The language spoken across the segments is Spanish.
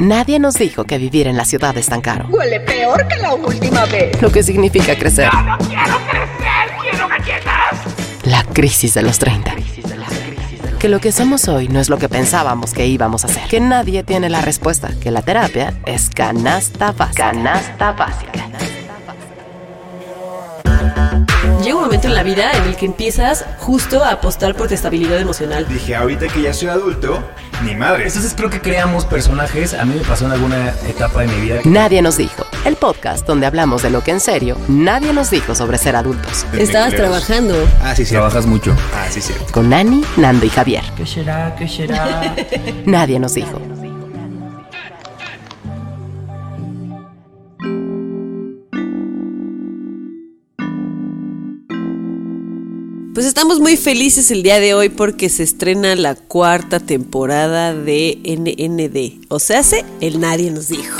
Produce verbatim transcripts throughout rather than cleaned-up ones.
Nadie nos dijo que vivir en la ciudad es tan caro. Huele peor que la última vez. Lo que significa crecer. ¡No, no quiero crecer! ¡Quiero galletas! La crisis de los treinta. Que lo que somos hoy no es lo que pensábamos que íbamos a ser. Que nadie tiene la respuesta. Que la terapia es canasta básica. Canasta básica. Llega un momento en la vida en el que empiezas justo a apostar por tu estabilidad emocional. Dije, ahorita que ya soy adulto, ni madre. Entonces creo que creamos personajes. A mí me pasó en alguna etapa de mi vida. Nadie nos dijo. El podcast donde hablamos de lo que en serio nadie nos dijo sobre ser adultos. Estabas trabajando. Ah, sí, sí. Trabajas mucho. Ah, sí, cierto. Con Nani, Nando y Javier. ¿Qué será? ¿Qué será? Nadie nos dijo. Pues estamos muy felices el día de hoy porque se estrena la cuarta temporada de N N D. O sea, hace el Nadie nos dijo.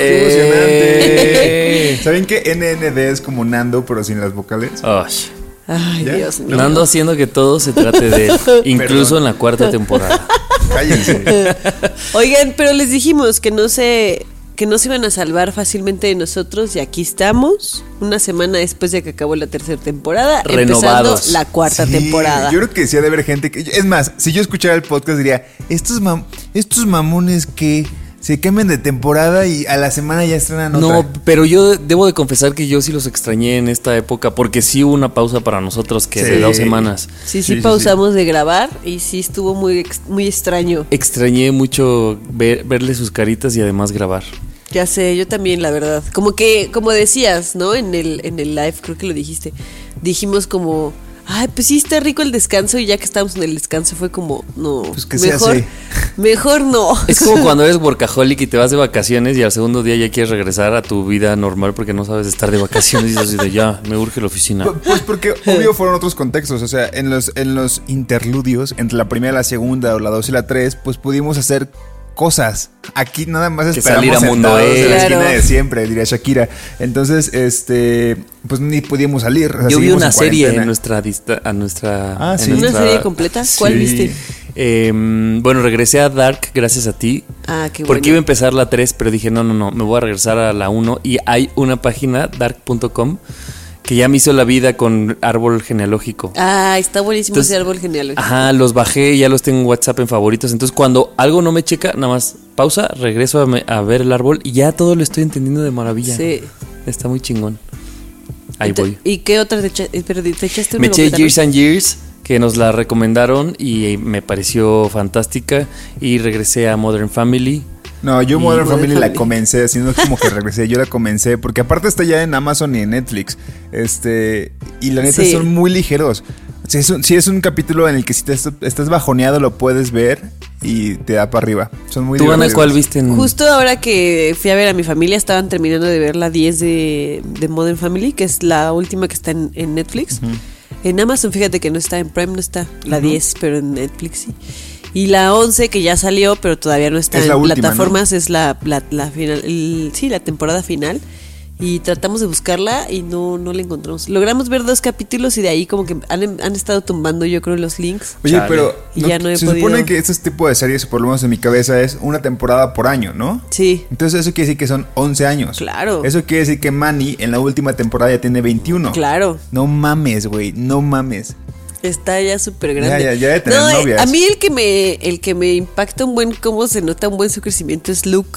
¡Qué emocionante! ¿Saben que N N D es como Nando, pero sin las vocales? Oh, Ay, ¿Ya? Dios mío. Nando haciendo que todo se trate de él, incluso en la cuarta temporada. Cállense. Oigan, pero les dijimos que no se... que no se iban a salvar fácilmente de nosotros y aquí estamos, una semana después de que acabó la tercera temporada, Renovados. empezando la cuarta Sí, temporada. Yo creo que sí ha de haber gente que... Es más, si yo escuchara el podcast diría, estos, mam- estos mamones que se cambian de temporada y a la semana ya estrenan otra. No, pero yo debo de confesar que yo sí los extrañé en esta época porque sí hubo una pausa para nosotros que Sí. de dos semanas. Sí, sí, Sí, sí, pausamos de grabar y sí estuvo muy, ex- muy extraño. Extrañé mucho ver, verle sus caritas y además grabar. Ya sé, yo también, la verdad. Como que, como decías, ¿no? En el, en el live, creo que lo dijiste. Dijimos como, ay, pues sí está rico el descanso y ya que estábamos en el descanso fue como, no, Pues que sea mejor, así. mejor no. Es como cuando eres workaholic y te vas de vacaciones y al segundo día ya quieres regresar a tu vida normal porque no sabes estar de vacaciones y dices, ya, me urge la oficina. Pu- Pues porque obvio fueron otros contextos. O sea, en los, en los interludios, entre la primera, la segunda, o la dos y la tres, pues pudimos hacer cosas. Aquí nada más Que esperamos salir a mundo sentados en la Claro. esquina de siempre, diría Shakira. Entonces, este, pues ni podíamos salir. O sea, Yo vi seguimos una en serie cuarentena. en nuestra dista- a nuestra Ah, en sí. ¿Una nuestra- serie completa? ¿Cuál Sí. viste? Eh, bueno, regresé a Dark gracias a ti. Ah, qué bueno. Porque iba a empezar la tres, pero dije, no, no, no, me voy a regresar a la uno. Y hay una página, dark punto com, que ya me hizo la vida con árbol genealógico. Ah, está buenísimo Entonces, ese árbol genealógico. Ajá, los bajé, ya los tengo en WhatsApp en favoritos. Entonces, cuando algo no me checa, nada más pausa, regreso a, me- a ver el árbol y ya todo lo estoy entendiendo de maravilla. Sí. Está muy chingón. Ahí Ent- voy. ¿Y qué otra te, echa- eh, pero te echaste una Me eché completa, Years ¿no? and Years, que nos la recomendaron y me pareció fantástica. Y regresé a Modern Family. No, yo Y Modern Modern Family la Family. comencé, así no es como que regresé, yo la comencé, porque aparte está ya en Amazon y en Netflix. Este, y la neta Sí. son muy ligeros. O sea, es un, sí es un capítulo en el que si te est- estás bajoneado lo puedes ver y te da para arriba. Son muy ¿Tú, Ana, divertidos. cuál viste en...? Justo ahora que fui a ver a mi familia, estaban terminando de ver la diez de, de Modern Family, que es la última que está en, en Netflix. En Amazon, fíjate que no está, en Prime no está, la diez, pero en Netflix sí. Y la once que ya salió, pero todavía no está Es en la última, plataformas, es la, la, la final, el- sí, la temporada final. Y tratamos de buscarla y no, no la encontramos. Logramos ver dos capítulos y de ahí como que han, han estado tumbando, yo creo, los links. Oye, Chale. pero Y ya no he se podido. supone que este tipo de series, por lo menos en mi cabeza, es una temporada por año, ¿no? Sí, Entonces eso quiere decir que son once años. Claro. Eso quiere decir que Manny en la última temporada ya tiene veintiuno. claro. No mames, güey, no mames. Está ya súper grande. Ya, ya, ya debe tener No, eh, novias. a mí el que me el que me impacta un buen cómo se nota un buen su crecimiento es Luke.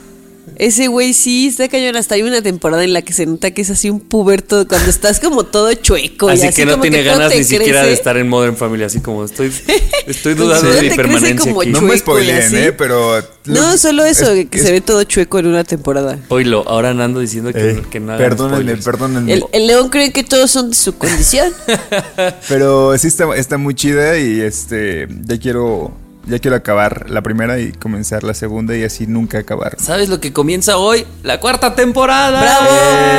Ese güey sí está cañón. Hasta hay una temporada en la que se nota que es así un puberto cuando estás como todo chueco. y Así, así que no como tiene todo ganas te ni siquiera crece. de estar en Modern Family, así como estoy, estoy Pues dudando todo de te mi crece permanencia como aquí. No me chueco y spoileen, así. eh, pero... No, solo eso, es- que es- se ve todo chueco en una temporada. Oílo, ahora ando diciendo que, Eh, que no hagan perdónenme, spoilers. perdónenme. El, el león cree que todos son de su condición. Pero sí está, está muy chida y este ya quiero ya quiero acabar la primera y comenzar la segunda y así nunca acabar. ¿Sabes lo que comienza hoy? ¡La cuarta temporada! ¡Bravo!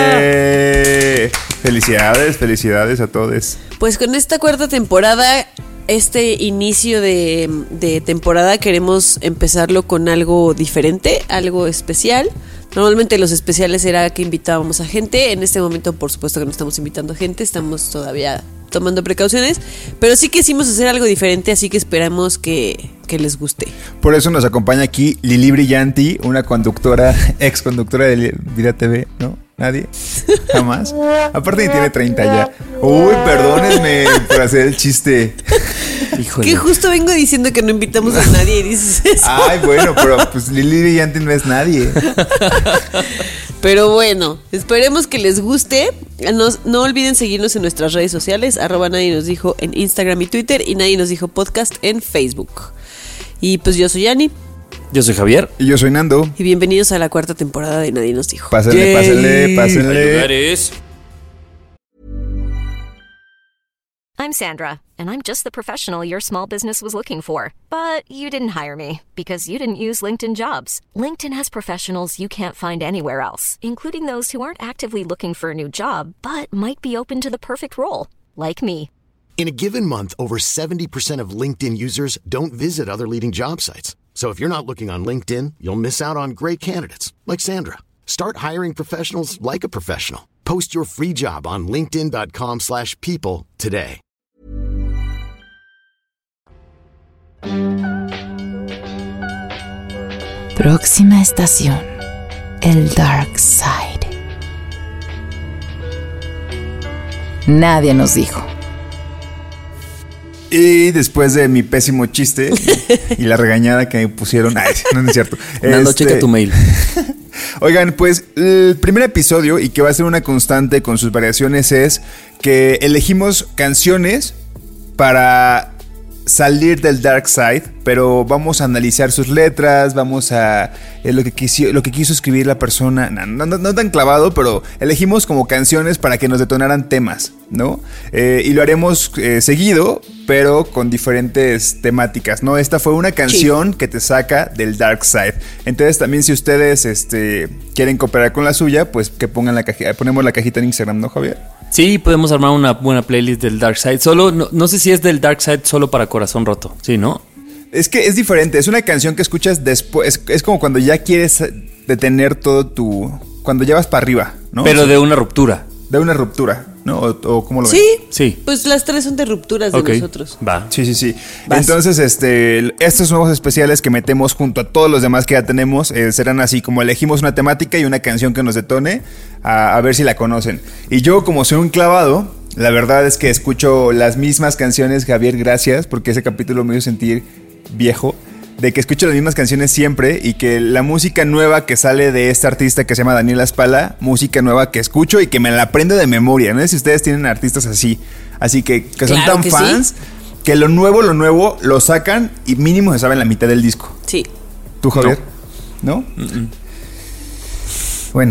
Eh, felicidades, felicidades a todos. Pues con esta cuarta temporada, este inicio de, de temporada queremos empezarlo con algo diferente, algo especial. Normalmente los especiales era que invitábamos a gente. En este momento, por supuesto que no estamos invitando a gente, estamos todavía tomando precauciones, pero sí quisimos hacer algo diferente, así que esperamos que, que les guste. Por eso nos acompaña aquí Lili Brillanti, una conductora, ex conductora de Vida T V, ¿no? ¿Nadie? ¿Jamás? Aparte ni tiene treinta ya. Uy, perdónenme por hacer el chiste. Híjole. Que justo vengo diciendo que no invitamos a nadie y dices eso. Ay, bueno, pero pues Lili Brillanti no es nadie. Pero bueno, esperemos que les guste. Nos, no olviden seguirnos en nuestras redes sociales, arroba Nadie Nos Dijo en Instagram y Twitter, y Nadie Nos Dijo Podcast en Facebook. Y pues yo soy Yani. Yo soy Javier. Y yo soy Nando. Y bienvenidos a la cuarta temporada de Nadie Nos Dijo. Pásenle, pásenle, pásenle. Lugares. I'm Sandra, and I'm just the professional your small business was looking for. But you didn't hire me because you didn't use LinkedIn Jobs. LinkedIn has professionals you can't find anywhere else, including those who aren't actively looking for a new job, but might be open to the perfect role, like me. In a given month, over seventy percent of LinkedIn users don't visit other leading job sites. So if you're not looking on LinkedIn, you'll miss out on great candidates like Sandra. Start hiring professionals like a professional. Post your free job on linkedin.com slash people today. Próxima estación, el Dark Side. Nadie nos dijo. Y después de mi pésimo chiste y la regañada que me pusieron, ay, no, no es cierto. Nando, Este, checa tu mail. Oigan, pues el primer episodio, y que va a ser una constante con sus variaciones, es que elegimos canciones para salir del dark side, pero vamos a analizar sus letras, vamos a eh, lo que quiso, lo que quiso escribir la persona, no, no, no tan clavado, pero elegimos como canciones para que nos detonaran temas, ¿no? Eh, y lo haremos eh, seguido, pero con diferentes temáticas, ¿no? Esta fue una canción sí. que te saca del dark side. Entonces también si ustedes este, quieren cooperar con la suya, pues que pongan la cajita, ponemos la cajita en Instagram, ¿no, Javier? Sí, podemos armar una buena playlist del Dark Side. Solo, no, no sé si es del Dark Side solo para Corazón Roto. Sí, ¿no? Es que es diferente. Es una canción que escuchas después. Es, es como cuando ya quieres detener todo tu... Cuando ya vas para arriba, ¿no? Pero o sea, de una ruptura. De una ruptura, ¿no? ¿O, o cómo lo ven? Sí, sí. Pues las tres son de rupturas de okay. nosotros. Va. Sí, sí, sí. Vas. Entonces, este, estos nuevos especiales que metemos junto a todos los demás que ya tenemos eh, serán así, como elegimos una temática y una canción que nos detone, a, a ver si la conocen. Y yo, como soy un clavado, la verdad es que escucho las mismas canciones, Javier, gracias, porque ese capítulo me hizo sentir viejo. De que escucho las mismas canciones siempre y que la música nueva que sale de este artista que se llama Daniela Spala, música nueva que escucho y que me la aprendo de memoria, ¿no? Si ustedes tienen artistas así, así que, que son Claro tan que fans, sí. que lo nuevo, lo nuevo lo sacan y mínimo se saben la mitad del disco. Sí. ¿Tú, Javier? ¿No? ¿No? Mm-mm. Bueno.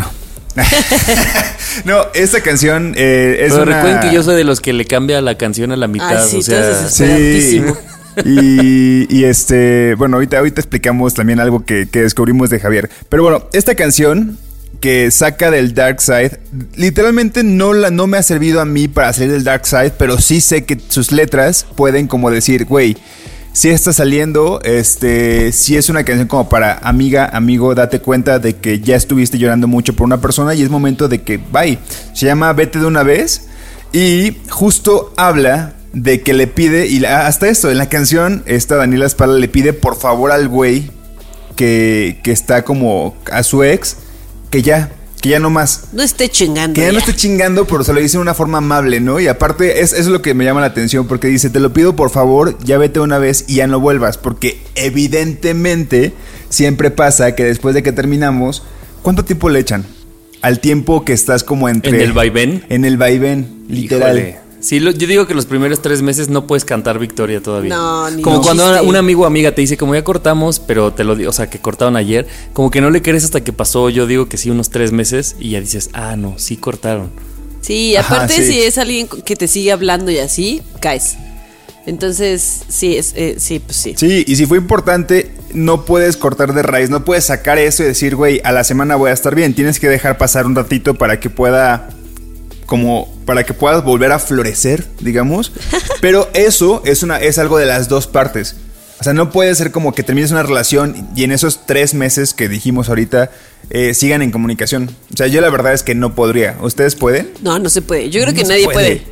No, esta canción eh, es Pero una... recuerden que yo soy de los que le cambia la canción a la mitad. Ay, sí, o sea, tú eres desesperadísimo. Sí. Y, y este, bueno, ahorita, ahorita explicamos también algo que, que descubrimos de Javier. Pero bueno, esta canción que saca del Dark Side, literalmente no, la, no me ha servido a mí para salir del Dark Side, pero sí sé que sus letras pueden como decir, güey, si está saliendo, este, si es una canción como para amiga, amigo, date cuenta de que ya estuviste llorando mucho por una persona y es momento de que, bye. Se llama Vete de una vez y justo habla de que le pide, y la, hasta esto, en la canción, esta Daniela Spala le pide por favor al güey que, que está como a su ex, que ya, que ya no más. No esté chingando. Que ya, ya no esté chingando, pero se lo dice de una forma amable, ¿no? Y aparte, es, eso es lo que me llama la atención, porque dice, te lo pido por favor, ya vete una vez y ya no vuelvas, porque evidentemente siempre pasa que después de que terminamos, ¿cuánto tiempo le echan? Al tiempo que estás como entre... ¿En el vaivén? En el vaivén, literal. Híjole. Sí, lo, yo digo que los primeros tres meses no puedes cantar victoria todavía. No, ni Como no. cuando Chiste. un amigo o amiga te dice, como ya cortamos, pero te lo digo, o sea, que cortaron ayer, como que no le crees hasta que pasó, yo digo que sí, unos tres meses, y ya dices, ah, no, sí cortaron. Sí, Ajá, aparte sí. si es alguien que te sigue hablando y así, caes. Entonces, sí, es, eh, sí, pues sí. Sí, y si fue importante, no puedes cortar de raíz, no puedes sacar eso y decir, güey, a la semana voy a estar bien. Tienes que dejar pasar un ratito para que pueda, como, para que puedas volver a florecer, digamos. Pero eso es, una, es algo de las dos partes. O sea, no puede ser como que termines una relación y en esos tres meses que dijimos ahorita eh, sigan en comunicación. O sea, yo la verdad es que no podría. ¿Ustedes pueden? No, no se puede. Yo creo No que se nadie puede. puede.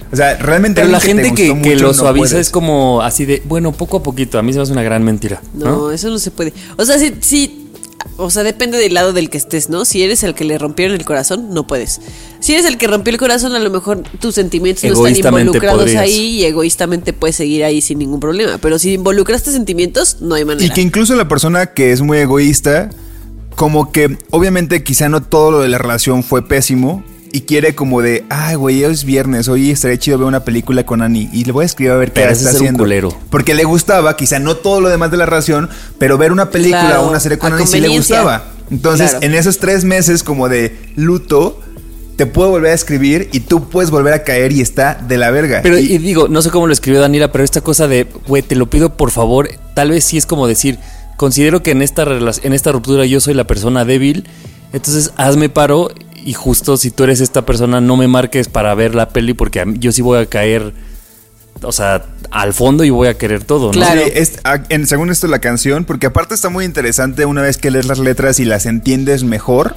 O sea, realmente Pero la alguien gente te que, gustó que mucho, lo no suaviza puedes. es como así de, bueno, poco a poquito. A mí se me hace una gran mentira. No, No, eso no se puede. O sea, si, si, o sea, depende del lado del que estés, ¿no? Si eres el que le rompieron el corazón, no puedes. Si eres el que rompió el corazón, a lo mejor tus sentimientos no están Egoístamente involucrados podrías. ahí y egoístamente puedes seguir ahí sin ningún problema. Pero si involucraste sentimientos, no hay manera. Y que incluso la persona que es muy egoísta, como que obviamente quizá no todo lo de la relación fue pésimo y quiere como de, ay güey, hoy es viernes, hoy estaría chido ver una película con Ani y le voy a escribir a ver qué Pero ese está es ser un haciendo. culero. Porque le gustaba, quizá no todo lo demás de la relación, pero ver una película Claro, o una serie con a Ani sí le conveniencia. gustaba. Entonces, Claro. en esos tres meses como de luto, te puedo volver a escribir y tú puedes volver a caer y está de la verga. Pero, y, y digo, no sé cómo lo escribió Daniela, pero esta cosa de, güey, te lo pido por favor, tal vez sí es como decir, considero que en esta, relac- en esta ruptura yo soy la persona débil, entonces hazme paro y justo si tú eres esta persona no me marques para ver la peli porque a mí- yo sí voy a caer, o sea, al fondo y voy a querer todo, ¿no? Claro. Sí, es- a- en, según esto la canción, porque aparte está muy interesante una vez que lees las letras y las entiendes mejor,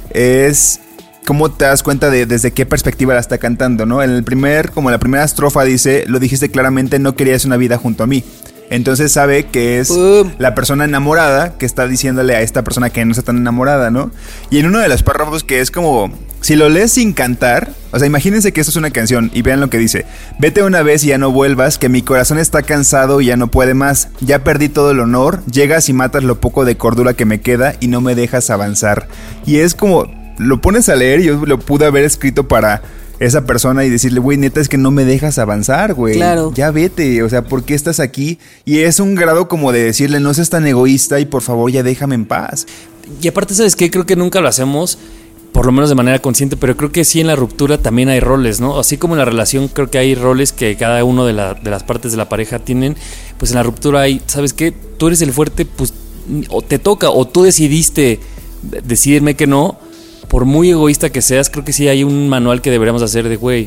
es cómo te das cuenta de desde qué perspectiva la está cantando, ¿no? En el primer, como la primera estrofa dice, lo dijiste claramente, no querías una vida junto a mí. Entonces sabe que es Boom. la persona enamorada que está diciéndole a esta persona que no está tan enamorada, ¿no? Y en uno de los párrafos que es como, si lo lees sin cantar, o sea, imagínense que esto es una canción y vean lo que dice. Vete una vez y ya no vuelvas, que mi corazón está cansado y ya no puede más. Ya perdí todo el honor, llegas y matas lo poco de cordura que me queda y no me dejas avanzar. Y es como, lo pones a leer y yo lo pude haber escrito para esa persona y decirle, güey, neta, es que no me dejas avanzar, güey. Claro. Ya vete, o sea, ¿por qué estás aquí? Y es un grado como de decirle, no seas tan egoísta y por favor ya déjame en paz. Y aparte, ¿sabes qué? Creo que nunca lo hacemos, por lo menos de manera consciente, pero creo que sí en la ruptura también hay roles, ¿no? Así como en la relación creo que hay roles que cada uno de, la, de las partes de la pareja tienen, pues en la ruptura hay, ¿sabes qué? Tú eres el fuerte, pues o te toca, o tú decidiste decirme que no. Por muy egoísta que seas, creo que sí hay un manual que deberíamos hacer de, güey,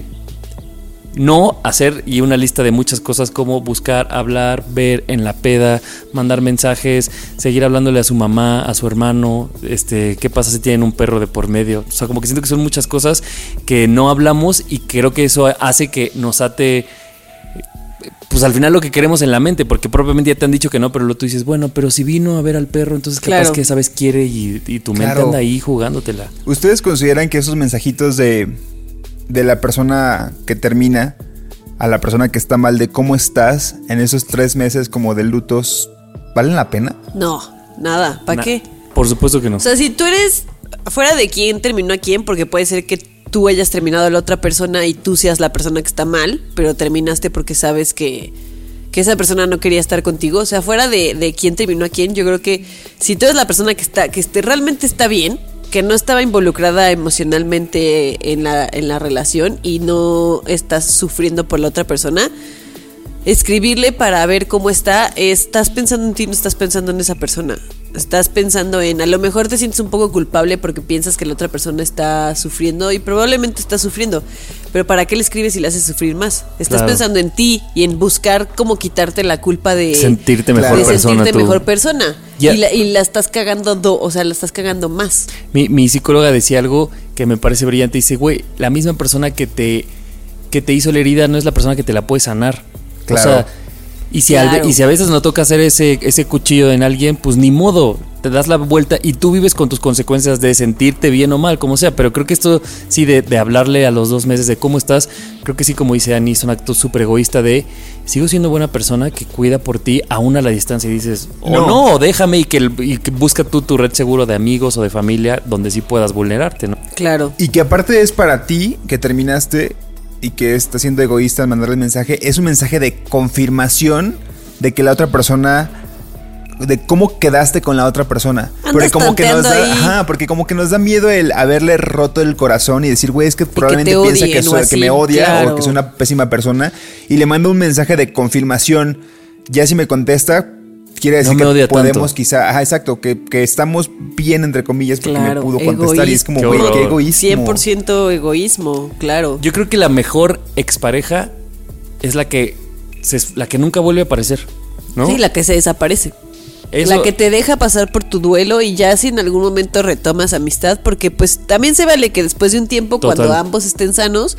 no hacer y una lista de muchas cosas como buscar, hablar, ver en la peda, mandar mensajes, seguir hablándole a su mamá, a su hermano, este, qué pasa si tienen un perro de por medio. O sea, como que siento que son muchas cosas que no hablamos y creo que eso hace que nos ate, pues al final lo que queremos en la mente, porque propiamente ya te han dicho que no, pero luego tú dices, bueno, pero si vino a ver al perro, entonces capaz Claro. que esa vez quiere y, y tu mente Claro. anda ahí jugándotela. ¿Ustedes consideran que esos mensajitos de, de la persona que termina a la persona que está mal de cómo estás en esos tres meses como de lutos valen la pena? No, nada. ¿Para Na- qué? Por supuesto que no. O sea, si tú eres fuera de quién terminó a quién, porque puede ser que tú hayas terminado a la otra persona y tú seas la persona que está mal, pero terminaste porque sabes que, que esa persona no quería estar contigo. O sea, fuera de, de quién terminó a quién, yo creo que si tú eres la persona que está, que este, realmente está bien, que no estaba involucrada emocionalmente en la, en la relación y no estás sufriendo por la otra persona, escribirle para ver cómo está, estás pensando en ti, no estás pensando en esa persona. Estás pensando en, a lo mejor te sientes un poco culpable porque piensas que la otra persona está sufriendo y probablemente está sufriendo, pero ¿para qué le escribes y le haces sufrir más? Estás Claro. pensando en ti y en buscar cómo quitarte la culpa de Sentirte mejor de persona sentirte tú. mejor persona. Ya. Y, la, y la estás cagando, do, o sea, la estás cagando más. Mi, mi psicóloga decía algo que me parece brillante. Dice, güey, la misma persona que te, que te hizo la herida no es la persona que te la puede sanar. Claro. O sea, y si, al- Claro. y si a veces no toca hacer ese, ese cuchillo en alguien, pues ni modo, te das la vuelta y tú vives con tus consecuencias de sentirte bien o mal, como sea. Pero creo que esto sí, de, de hablarle a los dos meses de cómo estás, creo que sí, como dice Ani, es un acto súper egoísta de, sigo siendo buena persona que cuida por ti aún a la distancia y dices, o No. no, déjame y que, el- y que busca tú tu red seguro de amigos o de familia donde sí puedas vulnerarte, ¿no? Claro. Y que aparte es para ti que terminaste y que estás siendo egoísta al mandarle el mensaje, es un mensaje de confirmación de que la otra persona, de cómo quedaste con la otra persona. Andas Porque como que nos tanteando da, ahí. ajá, porque como que nos da miedo el haberle roto el corazón y decir, güey, es que probablemente te piensa odien que, o soy- así, que me odia claro. o que soy una pésima persona y le mando un mensaje de confirmación. Ya si me contesta, quiere decir No me que odia podemos tanto. quizá, ajá, exacto, que, que estamos bien entre comillas porque Claro, me pudo contestar y es como, güey, Egoísmo. qué egoísmo. cien por ciento egoísmo, claro. Yo creo que la mejor expareja es la que se, la que nunca vuelve a aparecer, ¿no? Sí, la que se desaparece. Eso- La que te deja pasar por tu duelo y ya si en algún momento retomas amistad, porque pues también se vale que después de un tiempo, Total. cuando ambos estén sanos,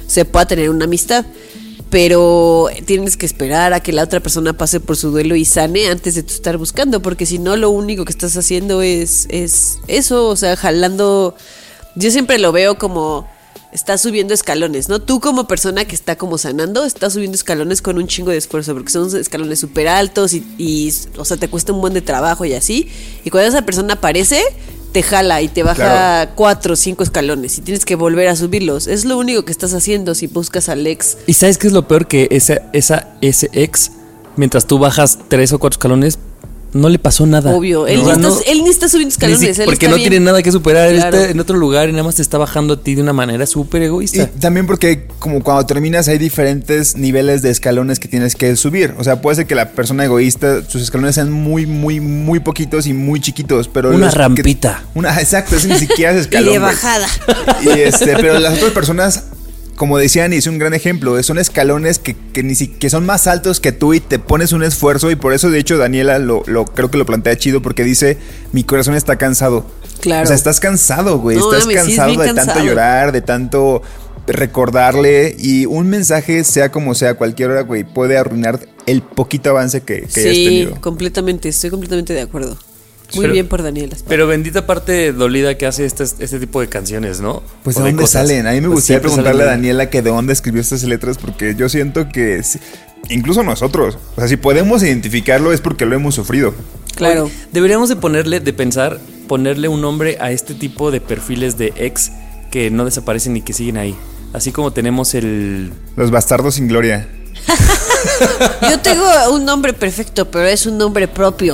se pueda tener una amistad. Pero tienes que esperar a que la otra persona pase por su duelo y sane antes de tú estar buscando, porque si no, lo único que estás haciendo es, es eso, o sea, jalando. Yo siempre lo veo como estás subiendo escalones, ¿no? Tú como persona que está como sanando, estás subiendo escalones con un chingo de esfuerzo, porque son escalones súper altos y, y, o sea, te cuesta un buen de trabajo y así. Y cuando esa persona aparece, te jala y te baja claro. cuatro o cinco escalones y tienes que volver a subirlos. Es lo único que estás haciendo si buscas al ex. ¿Y sabes qué es lo peor? Que esa, esa, ese ex, mientras tú bajas tres o cuatro escalones, no le pasó nada. Obvio, él, no, ni, no, está, él ni está subiendo escalones. Ni, él porque está no bien. tiene nada que superar. Claro. Él está en otro lugar y nada más te está bajando a ti de una manera súper egoísta. Y también porque como cuando terminas hay diferentes niveles de escalones que tienes que subir. O sea, puede ser que la persona egoísta, sus escalones sean muy, muy, muy poquitos y muy chiquitos. Pero una rampita. Que, una, exacto, es ni siquiera es escalón. Y de bajada. Y este, pero las otras personas, como decían, y es un gran ejemplo, son escalones que, que, ni si, que son más altos que tú y te pones un esfuerzo. Y por eso, de hecho, Daniela lo, lo creo que lo plantea chido, porque dice, mi corazón está cansado. Claro. O sea, estás cansado, güey. No, estás mami, cansado sí, de cansado. tanto llorar, de tanto recordarle. Y un mensaje, sea como sea, cualquier hora, güey, puede arruinar el poquito avance que, que sí, hayas tenido. Sí, completamente, estoy completamente de acuerdo. Muy pero, bien por Daniela. Pero bendita parte dolida que hace este, este tipo de canciones, ¿no? Pues de dónde cosas. salen. A mí me Pues gustaría preguntarle salen. a Daniela que de dónde escribió estas letras, porque yo siento que incluso nosotros, o sea, si podemos identificarlo es porque lo hemos sufrido. Claro. Oye, deberíamos de ponerle, de pensar, ponerle un nombre a este tipo de perfiles de ex que no desaparecen y que siguen ahí. Así como tenemos el... Los bastardos sin gloria. Yo tengo un nombre perfecto, pero es un nombre propio.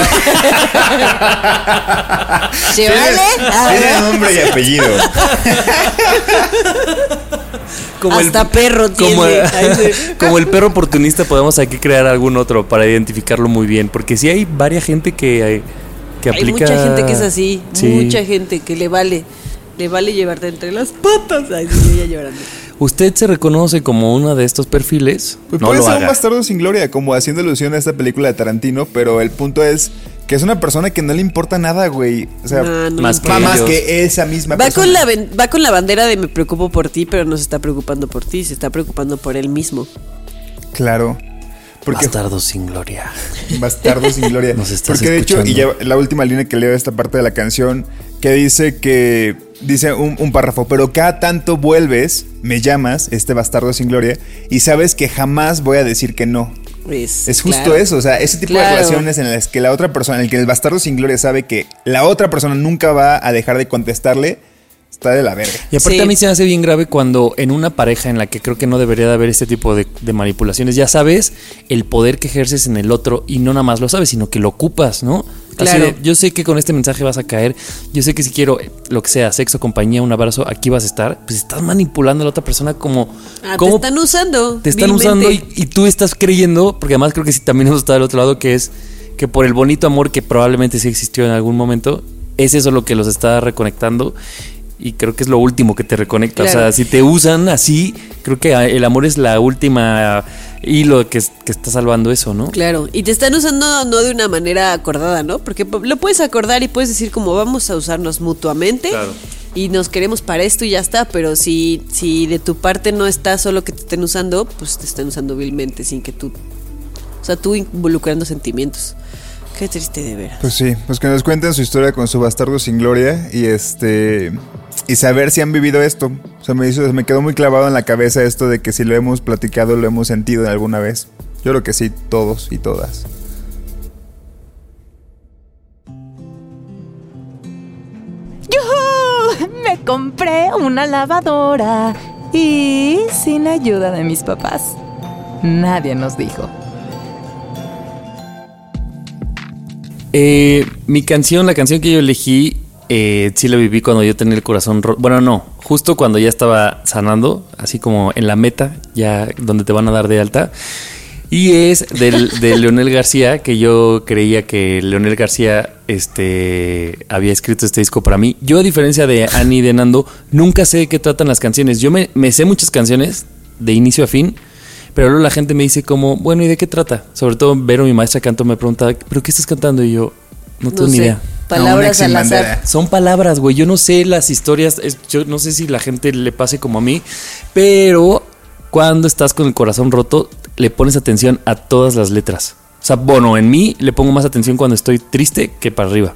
¿Se vale? Tiene nombre y apellido. Como Hasta el, perro tiene. Como el, como el perro oportunista, podemos aquí crear algún otro para identificarlo muy bien. Porque sí hay varias gente que, que hay aplica... Hay mucha gente que es así. Sí. Mucha gente que le vale. Le vale llevarte entre las patas. Ay, sí, ya llorando. ¿Usted se reconoce como uno de estos perfiles? Pues no puede lo ser haga. un bastardo sin gloria, como haciendo alusión a esta película de Tarantino, pero el punto es que es una persona que no le importa nada, güey. O sea, no, no más, que más que esa misma va persona. Con la, va con la bandera de me preocupo por ti, pero no se está preocupando por ti, se está preocupando por él mismo. Claro. Porque Bastardo sin gloria. Bastardo sin gloria. Nos estás Porque de escuchando. hecho, y ya la última línea que leo de esta parte de la canción, que dice que, dice un, un párrafo, pero cada tanto vuelves, me llamas, este bastardo sin gloria, y sabes que jamás voy a decir que no. Es, es justo claro. eso, o sea, ese tipo claro. de relaciones en las que la otra persona, en el que el bastardo sin gloria sabe que la otra persona nunca va a dejar de contestarle, está de la verga. Y aparte sí. a mí se me hace bien grave cuando en una pareja en la que creo que no debería de haber este tipo de, de manipulaciones, ya sabes el poder que ejerces en el otro y no nada más lo sabes, sino que lo ocupas, ¿no? Claro. Así de, yo sé que con este mensaje vas a caer, yo sé que si quiero lo que sea, sexo, compañía, un abrazo, aquí vas a estar, pues estás manipulando a la otra persona como... Ah, como te están usando. Te están vilmente. usando y, y tú estás creyendo, porque además creo que sí también hemos estado del otro lado, que es que por el bonito amor que probablemente sí existió en algún momento, es eso lo que los está reconectando. Y creo que es lo último que te reconecta. Claro. O sea, si te usan así, creo que el amor es la última hilo que, que está salvando eso, ¿no? Claro, y te están usando no de una manera acordada, ¿no? Porque lo puedes acordar y puedes decir como vamos a usarnos mutuamente. Claro. Y nos queremos para esto y ya está, pero si, si de tu parte no está solo que te estén usando, pues te están usando vilmente sin que tú... O sea, tú involucrando sentimientos. Qué triste de veras. Pues sí, pues que nos cuenten su historia con su bastardo sin gloria y este y saber si han vivido esto. O sea, me hizo, me quedó muy clavado en la cabeza esto de que si lo hemos platicado, lo hemos sentido alguna vez. Yo creo que sí, todos y todas. ¡Yujú! Me compré una lavadora y sin ayuda de mis papás. Nadie nos dijo. Eh, mi canción, la canción que yo elegí, eh, sí la viví cuando yo tenía el corazón roto. Bueno, no, justo cuando ya estaba sanando, así como en la meta, ya donde te van a dar de alta. Y es del, de Leonel García, que yo creía que Leonel García este, había escrito este disco para mí. Yo, a diferencia de Ani y de Nando, nunca sé de qué tratan las canciones. Yo me, me sé muchas canciones de inicio a fin, pero luego la gente me dice como, bueno, ¿y de qué trata? Sobre todo Vero, mi maestra de canto, me pregunta, ¿pero qué estás cantando? Y yo, no tengo No ni sé. idea. palabras al azar. Son palabras, güey. Yo no sé las historias. Es, yo no sé si la gente le pase como a mí. Pero cuando estás con el corazón roto, le pones atención a todas las letras. O sea, bueno, en mí le pongo más atención cuando estoy triste que para arriba.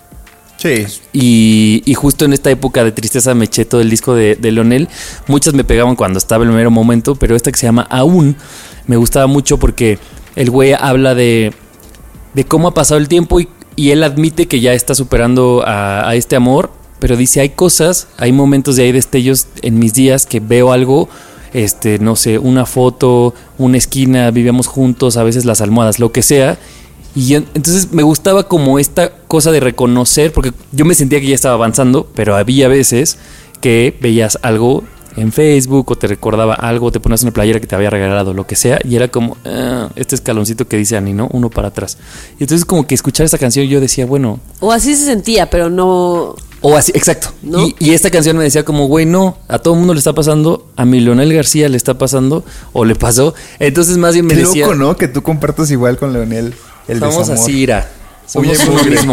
Sí. Y, y justo en esta época de tristeza me eché todo el disco de, de Leonel. Muchas me pegaban cuando estaba el mero momento, pero esta que se llama Aún me gustaba mucho porque el güey habla de, de cómo ha pasado el tiempo y, y él admite que ya está superando a, a este amor, pero dice, hay cosas, hay momentos y hay destellos en mis días que veo algo, este, no sé, una foto, una esquina, vivíamos juntos, a veces las almohadas, lo que sea. Y entonces me gustaba como esta cosa de reconocer, porque yo me sentía que ya estaba avanzando, pero había veces que veías algo en Facebook o te recordaba algo, te ponías una playera que te había regalado, lo que sea, y era como ah, este escaloncito que dice Ani, ¿no? Uno para atrás. Y entonces como que escuchar esta canción yo decía, bueno... O así se sentía, pero no... O así, exacto. ¿No? Y, y esta canción me decía como, güey, no, a todo el mundo le está pasando, a mi Leonel García le está pasando, o le pasó. Entonces más bien me Qué decía... loco, ¿no? Que tú compartas igual con Leonel. El Somos desamor. así, Ira. Somos Oye, uno mismo.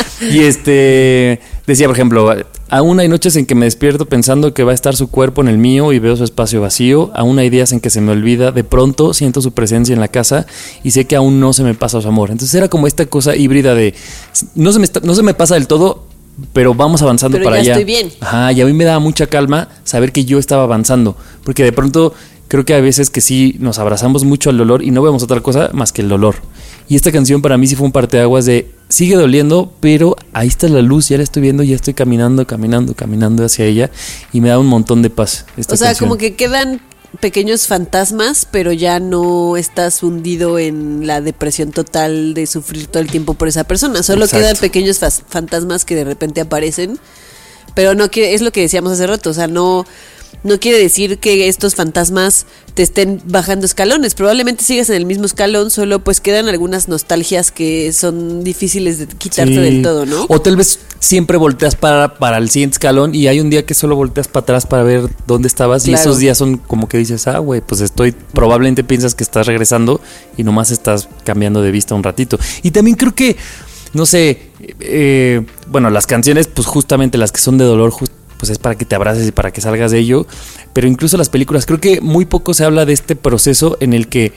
Y este decía, por ejemplo, aún hay noches en que me despierto pensando que va a estar su cuerpo en el mío y veo su espacio vacío. Aún hay días en que se me olvida. De pronto siento su presencia en la casa y sé que aún no se me pasa su amor. Entonces era como esta cosa híbrida de no se me está, no se me pasa del todo, pero vamos avanzando pero para ya allá. Estoy bien. Ajá, y a mí me daba mucha calma saber que yo estaba avanzando, porque de pronto creo que hay veces que sí nos abrazamos mucho al dolor y no vemos otra cosa más que el dolor. Y esta canción para mí sí fue un parteaguas de sigue doliendo, pero ahí está la luz, ya la estoy viendo, ya estoy caminando, caminando, caminando hacia ella y me da un montón de paz esta O sea, canción. como que quedan pequeños fantasmas, pero ya no estás hundido en la depresión total de sufrir todo el tiempo por esa persona. Solo Exacto. quedan pequeños fas- fantasmas que de repente aparecen, pero no que es lo que decíamos hace rato, o sea, no no quiere decir que estos fantasmas te estén bajando escalones, probablemente sigas en el mismo escalón, solo pues quedan algunas nostalgias que son difíciles de quitarte Sí. del todo, ¿no? O tal vez siempre volteas para, para el siguiente escalón y hay un día que solo volteas para atrás para ver dónde estabas. Claro. Y esos días son como que dices, ah, güey, pues estoy, probablemente piensas que estás regresando y nomás estás cambiando de vista un ratito. Y también creo que, no sé, eh, bueno, las canciones, pues justamente las que son de dolor, just, pues es para que te abraces y para que salgas de ello. Pero incluso las películas, creo que muy poco se habla de este proceso en el que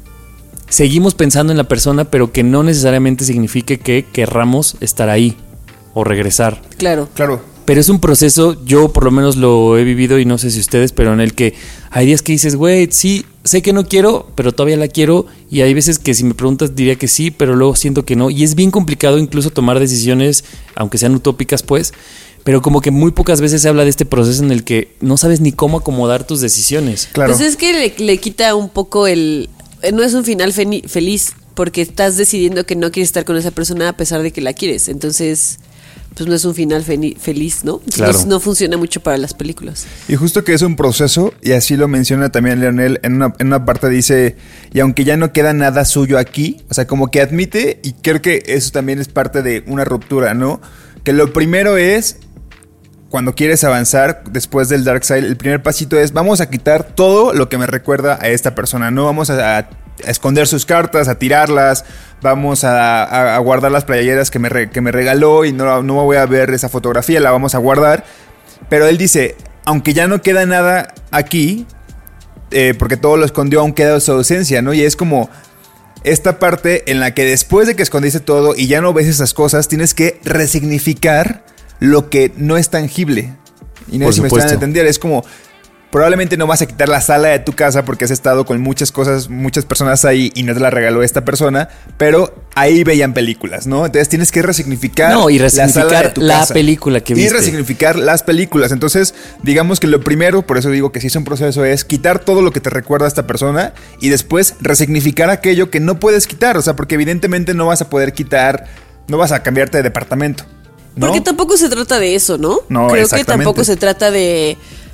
seguimos pensando en la persona, pero que no necesariamente signifique que querramos estar ahí o regresar. Claro. Claro. Pero es un proceso, yo por lo menos lo he vivido y no sé si ustedes, pero en el que hay días que dices, güey, sí, sé que no quiero, pero todavía la quiero. Y hay veces que si me preguntas diría que sí, pero luego siento que no. Y es bien complicado incluso tomar decisiones, aunque sean utópicas, pues. Pero como que muy pocas veces se habla de este proceso en el que no sabes ni cómo acomodar tus decisiones. Claro. Pues es que le, le quita un poco el... No es un final feni- feliz, porque estás decidiendo que no quieres estar con esa persona a pesar de que la quieres. Entonces, pues no es un final feni- feliz, ¿no? Claro. No, no funciona mucho para las películas. Y justo que es un proceso, y así lo menciona también Leonel, en una, en una parte dice, y aunque ya no queda nada suyo aquí, o sea, como que admite, y creo que eso también es parte de una ruptura, ¿no? Que lo primero es, cuando quieres avanzar después del Dark Side, el primer pasito es, vamos a quitar todo lo que me recuerda a esta persona, ¿no? Vamos a, a, a esconder sus cartas, a tirarlas, vamos a, a, a guardar las playeras que me, re, que me regaló y no, no voy a ver esa fotografía, la vamos a guardar. Pero él dice, aunque ya no queda nada aquí, eh, porque todo lo escondió, aún queda su ausencia, ¿no? Y es como esta parte en la que después de que escondiste todo y ya no ves esas cosas, tienes que resignificar lo que no es tangible. Y no sé si me están a entender, es como probablemente no vas a quitar la sala de tu casa porque has estado con muchas cosas, muchas personas ahí y no te la regaló esta persona, pero ahí veían películas, ¿no? Entonces tienes que resignificar, no, y resignificar la, sala de tu la casa. película que viste. Y resignificar las películas. Entonces, digamos que lo primero, por eso digo que sí es un proceso, es quitar todo lo que te recuerda a esta persona y después resignificar aquello que no puedes quitar. O sea, porque evidentemente no vas a poder quitar, no vas a cambiarte de departamento, ¿no? Porque tampoco se trata de eso, ¿no? No, Creo exactamente. que tampoco se trata de...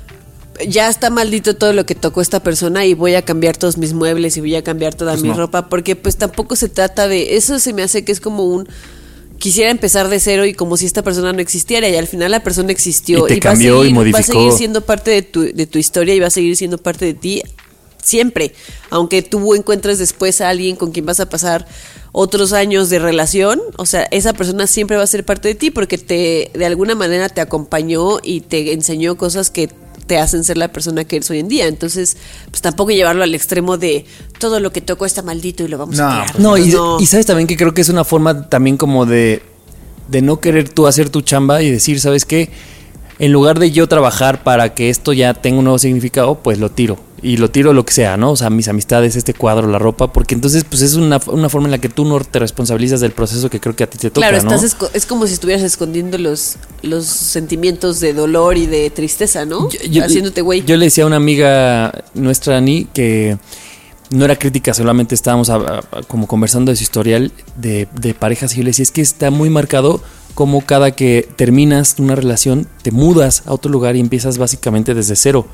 Ya está maldito todo lo que tocó esta persona y voy a cambiar todos mis muebles y voy a cambiar toda Pues mi no. ropa, porque pues tampoco se trata de... Eso se me hace que es como un... Quisiera empezar de cero y como si esta persona no existiera, y al final la persona existió Y te va a cambió y seguir- modificó. va a seguir siendo parte de tu, de tu historia y va a seguir siendo parte de ti siempre, aunque tú encuentres después a alguien con quien vas a pasar otros años de relación, o sea, esa persona siempre va a ser parte de ti porque te de alguna manera te acompañó y te enseñó cosas que te hacen ser la persona que eres hoy en día. Entonces, pues tampoco llevarlo al extremo de todo lo que tocó está maldito y lo vamos No, a tirar. No, y, no. y sabes también que creo que es una forma también como de, de no querer tú hacer tu chamba y decir, ¿sabes qué? En lugar de yo trabajar para que esto ya tenga un nuevo significado, pues lo tiro. Y lo tiro lo que sea, ¿no? O sea, mis amistades, este cuadro, la ropa, porque entonces pues es una, una forma en la que tú no te responsabilizas del proceso que creo que a ti te toca, Claro, ¿no? estás esco- es como si estuvieras escondiendo los, los sentimientos de dolor y de tristeza, ¿no? Yo- yo- Haciéndote güey. Yo le decía a una amiga nuestra, Ani, que no era crítica, solamente estábamos a- a- como conversando de su historial de, de parejas y yo le decía, es que está muy marcado como cada que terminas una relación te mudas a otro lugar y empiezas básicamente desde cero.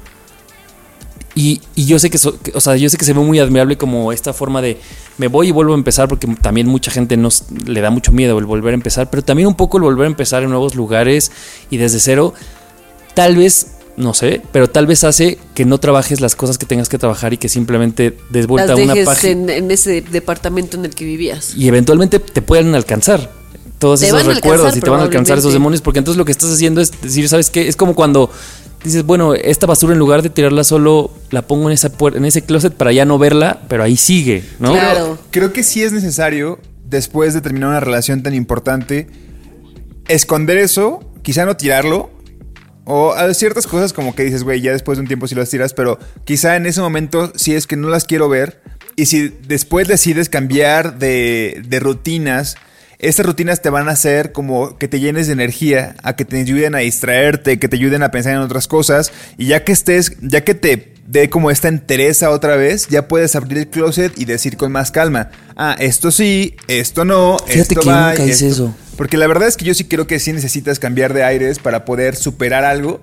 Y, y yo sé que, so, que, o sea, yo sé que se ve muy admirable como esta forma de me voy y vuelvo a empezar, porque también mucha gente nos le da mucho miedo el volver a empezar, pero también un poco el volver a empezar en nuevos lugares y desde cero, tal vez, no sé, pero tal vez hace que no trabajes las cosas que tengas que trabajar y que simplemente des vuelta Las a una dejes página en, en ese departamento en el que vivías. y eventualmente te pueden alcanzar todos Te esos van a recuerdos alcanzar, y te van a alcanzar esos probablemente. demonios, porque entonces lo que estás haciendo es decir, ¿sabes qué? Es como cuando dices, bueno, esta basura en lugar de tirarla solo, la pongo en esa puer- en ese closet para ya no verla, pero ahí sigue, ¿no? Claro. Pero creo que sí es necesario, después de terminar una relación tan importante, esconder eso, quizá no tirarlo. O hay ciertas cosas como que dices, güey, ya después de un tiempo sí las tiras, pero quizá en ese momento sí es que no las quiero ver. Y si después decides cambiar de, de rutinas, estas rutinas te van a hacer como que te llenes de energía, a que te ayuden a distraerte, que te ayuden a pensar en otras cosas. Y ya que estés, ya que te dé como esta entereza otra vez, ya puedes abrir el closet y decir con más calma, ah, esto sí, esto no, Fíjate esto que va, nunca hice esto- eso. Porque la verdad es que yo sí creo que sí necesitas cambiar de aires para poder superar algo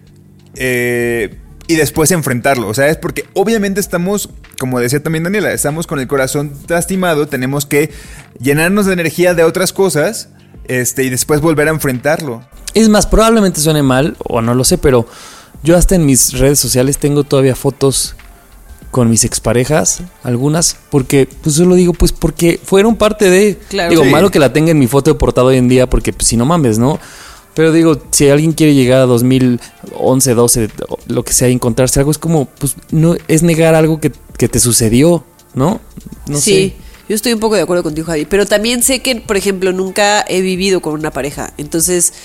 eh, y después enfrentarlo. O sea, es porque obviamente estamos, como decía también Daniela, estamos con el corazón lastimado, tenemos que llenarnos de energía de otras cosas este, y después volver a enfrentarlo. Es más, probablemente suene mal, o no lo sé, pero yo hasta en mis redes sociales tengo todavía fotos con mis exparejas, algunas, porque, pues yo lo digo, pues porque fueron parte de... Claro. Digo, Sí. malo que la tenga en mi foto de portada hoy en día, porque pues si no mames, ¿no? Pero digo, si alguien quiere llegar a dos mil once, doce, lo que sea, y encontrarse algo, es como, pues no es negar algo que, que te sucedió, ¿no? No Sí, sé. yo estoy un poco de acuerdo contigo, Javi. Pero también sé que, por ejemplo, nunca he vivido con una pareja. Entonces,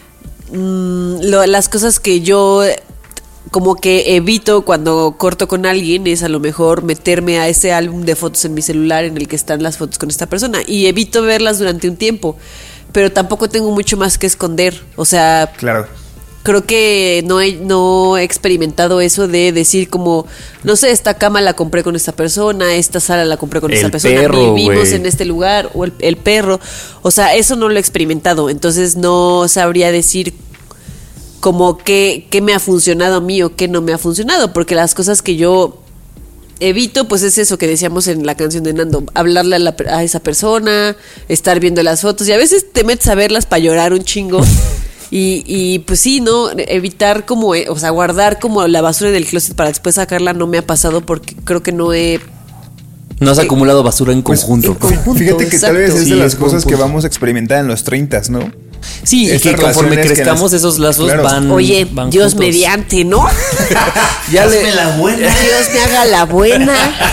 mmm, lo- las cosas que yo como que evito cuando corto con alguien es a lo mejor meterme a ese álbum de fotos en mi celular en el que están las fotos con esta persona. Y evito verlas durante un tiempo. Pero tampoco tengo mucho más que esconder. O sea, Claro. creo que no he, no he experimentado eso de decir como, no sé, esta cama la compré con esta persona, esta sala la compré con El esta persona, perro, vivimos güey. en este lugar, o el, el perro. O sea, eso no lo he experimentado, entonces no sabría decir como qué, qué me ha funcionado a mí o qué no me ha funcionado, porque las cosas que yo evito, pues es eso que decíamos en la canción de Nando, hablarle a, la, a esa persona, estar viendo las fotos, y a veces te metes a verlas para llorar un chingo. Y, y pues sí, ¿no? Evitar como, eh, o sea, guardar como la basura en el closet para después sacarla no me ha pasado porque creo que no he... No has acumulado basura en Pues, conjunto. en conjunto. Fíjate que tal exacto. vez es Sí, de las es buen cosas que punto. vamos a experimentar en los treinta, ¿no? Sí, y Estas que conforme relaciones que crezcamos las- esos lazos Claro. van Oye, van Dios juntos. mediante, ¿no? Ya le... la buena. Dios me haga la buena.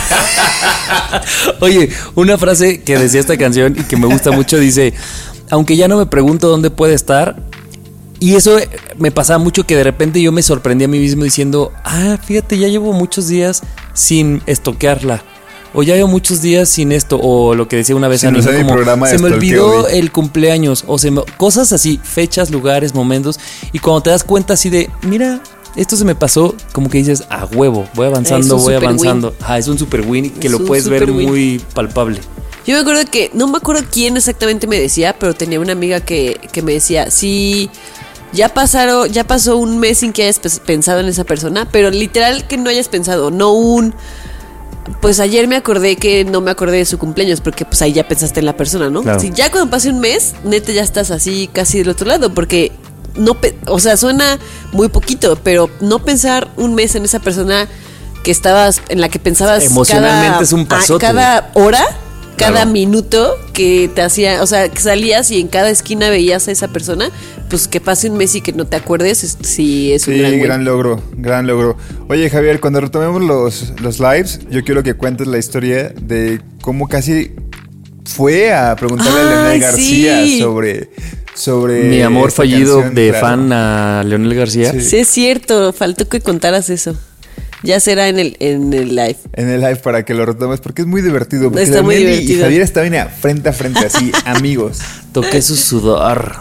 Oye, una frase que decía esta canción y que me gusta mucho dice, aunque ya no me pregunto dónde puede estar, y eso me pasaba mucho que de repente yo me sorprendí a mí mismo diciendo, ah, fíjate, ya llevo muchos días sin estoquearla, o ya llevo muchos días sin esto, o lo que decía una vez Sí, a no mí, sé mi como, programa de se me stalkeo, olvidó güey. el cumpleaños, o se me- cosas así, fechas, lugares, momentos, y cuando te das cuenta así de, mira, esto se me pasó, como que dices, a huevo, voy avanzando, Es un voy super avanzando. Ah, es un super win que Es lo un puedes ver super win. muy palpable. Yo me acuerdo que, no me acuerdo quién exactamente me decía, pero tenía una amiga que, que me decía, sí, ya pasaron, ya pasó un mes sin que hayas pes- pensado en esa persona, pero literal que no hayas pensado, no un, pues ayer me acordé que no me acordé de su cumpleaños, porque pues ahí ya pensaste en la persona, ¿no? Claro. Si ya cuando pase un mes, neta ya estás así casi del otro lado, porque no, pe- o sea, suena muy poquito, pero no pensar un mes en esa persona que estabas, en la que pensabas Emocionalmente cada, es un pasote. a- cada hora. cada Claro. minuto que te hacía, o sea, que salías y en cada esquina veías a esa persona, pues que pase un mes y que no te acuerdes, es- sí es un Sí, gran, güey. gran logro, gran logro. Oye, Javier, cuando retomemos los, los lives, yo quiero que cuentes la historia de cómo casi fue a preguntarle a Leonel Ay, García sí. sobre, sobre Mi amor esta fallido canción, de claro. fan a Leonel García. Sí. Sí es cierto, faltó que contaras eso. Ya será en el, en el live. En el live para que lo retomes, porque es muy divertido. Porque Está muy Leonel y- divertido. Y Javier estaban a frente a frente, así, amigos. Toqué su sudor.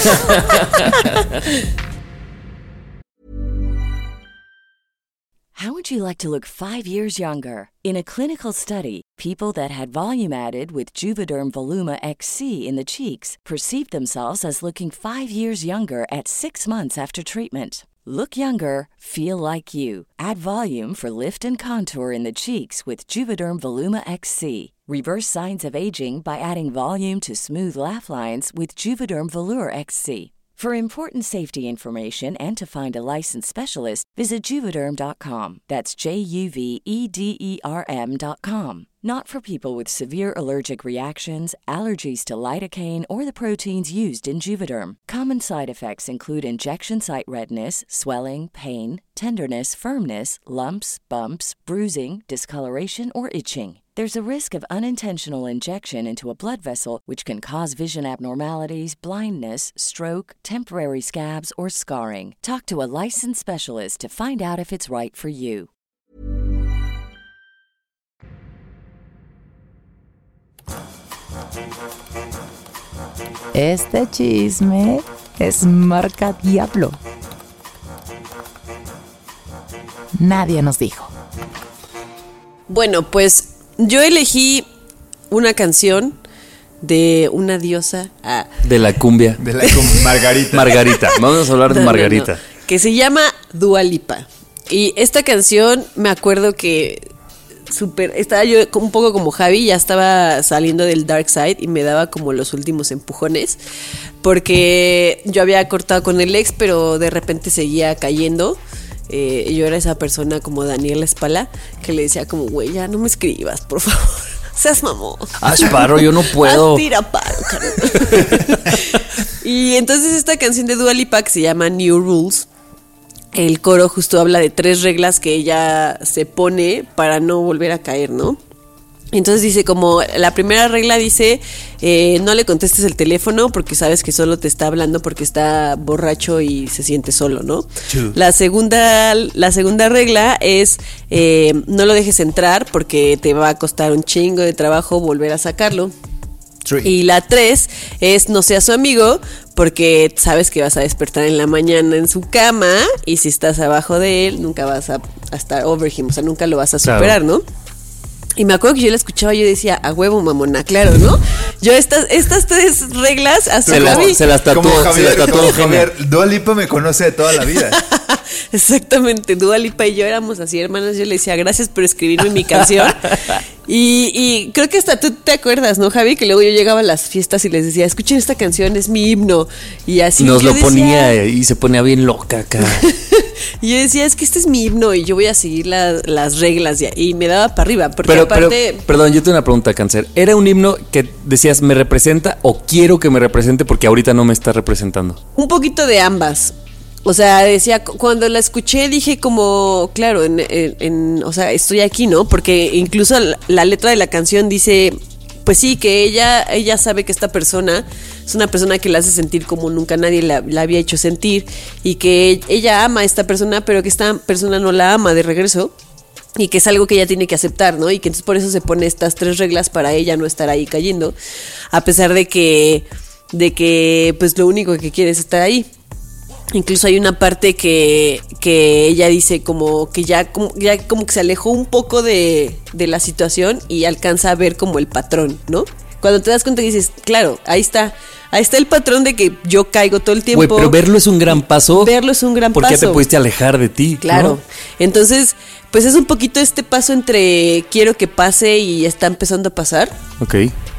How would you like to look five years younger? In a clinical study, people that had volume added with Juvederm Voluma X C in the cheeks perceived themselves as looking five years younger at six months after treatment. Look younger, feel like you. Add volume for lift and contour in the cheeks with Juvederm Voluma X C. Reverse signs of aging by adding volume to smooth laugh lines with Juvederm Volure X C. For important safety information and to find a licensed specialist, visit Juvederm dot com. That's J U V E D E R M dot com. Not for people with severe allergic reactions, allergies to lidocaine, or the proteins used in Juvederm. Common side effects include injection site redness, swelling, pain, tenderness, firmness, lumps, bumps, bruising, discoloration, or itching. There's a risk of unintentional injection into a blood vessel, which can cause vision abnormalities, blindness, stroke, temporary scabs, or scarring. Talk to a licensed specialist to find out if it's right for you. Este chisme es marca Diablo. Nadie nos dijo. Bueno, pues yo elegí una canción de una diosa ah, De la cumbia. De la con Margarita. Margarita. Vamos a hablar de no, no, Margarita. no, que se llama Dua Lipa. Y esta canción me acuerdo que super, estaba yo un poco como Javi, ya estaba saliendo del dark side y me daba como los últimos empujones porque yo había cortado con el ex, pero de repente seguía cayendo. Eh, yo era esa persona como Daniela Espala que le decía como, güey, ya no me escribas, por favor, seas mamón. Haz paro, yo no puedo. Haz tira paro, carnal. Y entonces esta canción de Dua Lipa que se llama New Rules, el coro justo habla de tres reglas que ella se pone para no volver a caer, ¿no? Entonces dice como, la primera regla dice, eh, no le contestes el teléfono porque sabes que solo te está hablando porque está borracho y se siente solo, ¿no? True. La segunda, la segunda regla es, eh, no lo dejes entrar porque te va a costar un chingo de trabajo volver a sacarlo. True. Y la tres es no seas su amigo porque sabes que vas a despertar en la mañana en su cama y si estás abajo de él nunca vas a, a estar over him, o sea, nunca lo vas a superar, Claro. ¿no? Y me acuerdo que yo la escuchaba y yo decía, a huevo, mamona, claro, ¿no? Yo estas, estas tres reglas hasta Se las, Javi- se las tatuó, Como se Javier, las tatuó como Eugenia. Javier, Dua Lipa me conoce de toda la vida. Exactamente, Dua Lipa y yo éramos así, hermanos. Yo le decía, gracias por escribirme mi canción. Y, y creo que hasta tú te acuerdas, ¿no, Javi? Que luego yo llegaba a las fiestas y les decía, escuchen esta canción, es mi himno. Y así Nos yo lo decía- ponía y se ponía bien loca acá. Y yo decía, es que este es mi himno y yo voy a seguir la- las reglas. Y, y me daba para arriba, porque Pero, pero, aparte... perdón, yo tengo una pregunta, Cáncer. ¿Era un himno que decías, me representa o quiero que me represente porque ahorita no me está representando? Un poquito de ambas. O sea, decía, cu- cuando la escuché dije como, claro, en, en- en- o sea, estoy aquí, ¿no? Porque incluso la, la letra de la canción dice, pues sí, que ella, ella sabe que esta persona es una persona que la hace sentir como nunca nadie la, la había hecho sentir y que ella ama a esta persona, pero que esta persona no la ama de regreso. Y que es algo que ella tiene que aceptar, ¿no? Y que entonces por eso se pone estas tres reglas para ella no estar ahí cayendo, a pesar de que, de que pues lo único que quiere es estar ahí. Incluso hay una parte que, que ella dice como que ya como, ya como que se alejó un poco de, de la situación y alcanza a ver como el patrón, ¿no? Cuando te das cuenta y dices, claro, ahí está, ahí está el patrón de que yo caigo todo el tiempo. Güey, pero verlo es un gran paso. Verlo es un gran porque paso. ya te pudiste alejar de ti. Claro. ¿no? Entonces, pues es un poquito este paso entre quiero que pase y está empezando a pasar. Ok.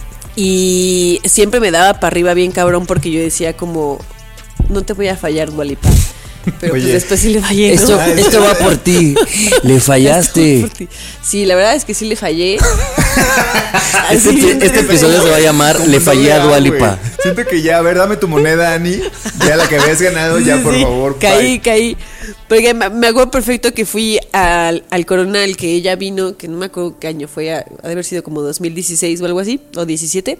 Y siempre me daba para arriba bien cabrón porque yo decía como, no te voy a fallar, Dua Lipa. Pero Oye, pues después sí le fallé, ¿no? Esto, esto va por ti. Le fallaste. Esto va por ti. Sí, la verdad es que sí le fallé. Este, este, este episodio se va a llamar Le fallé a Dua Lipa. Siento que ya, a ver, dame tu moneda, Ani. Ya la que habías ganado, ya, por sí, favor. Caí, bye. caí. Porque me, me acuerdo perfecto que fui al, al Corona al que ella vino, que no me acuerdo qué año fue, ha de haber sido como dos mil dieciséis o algo así, o diecisiete.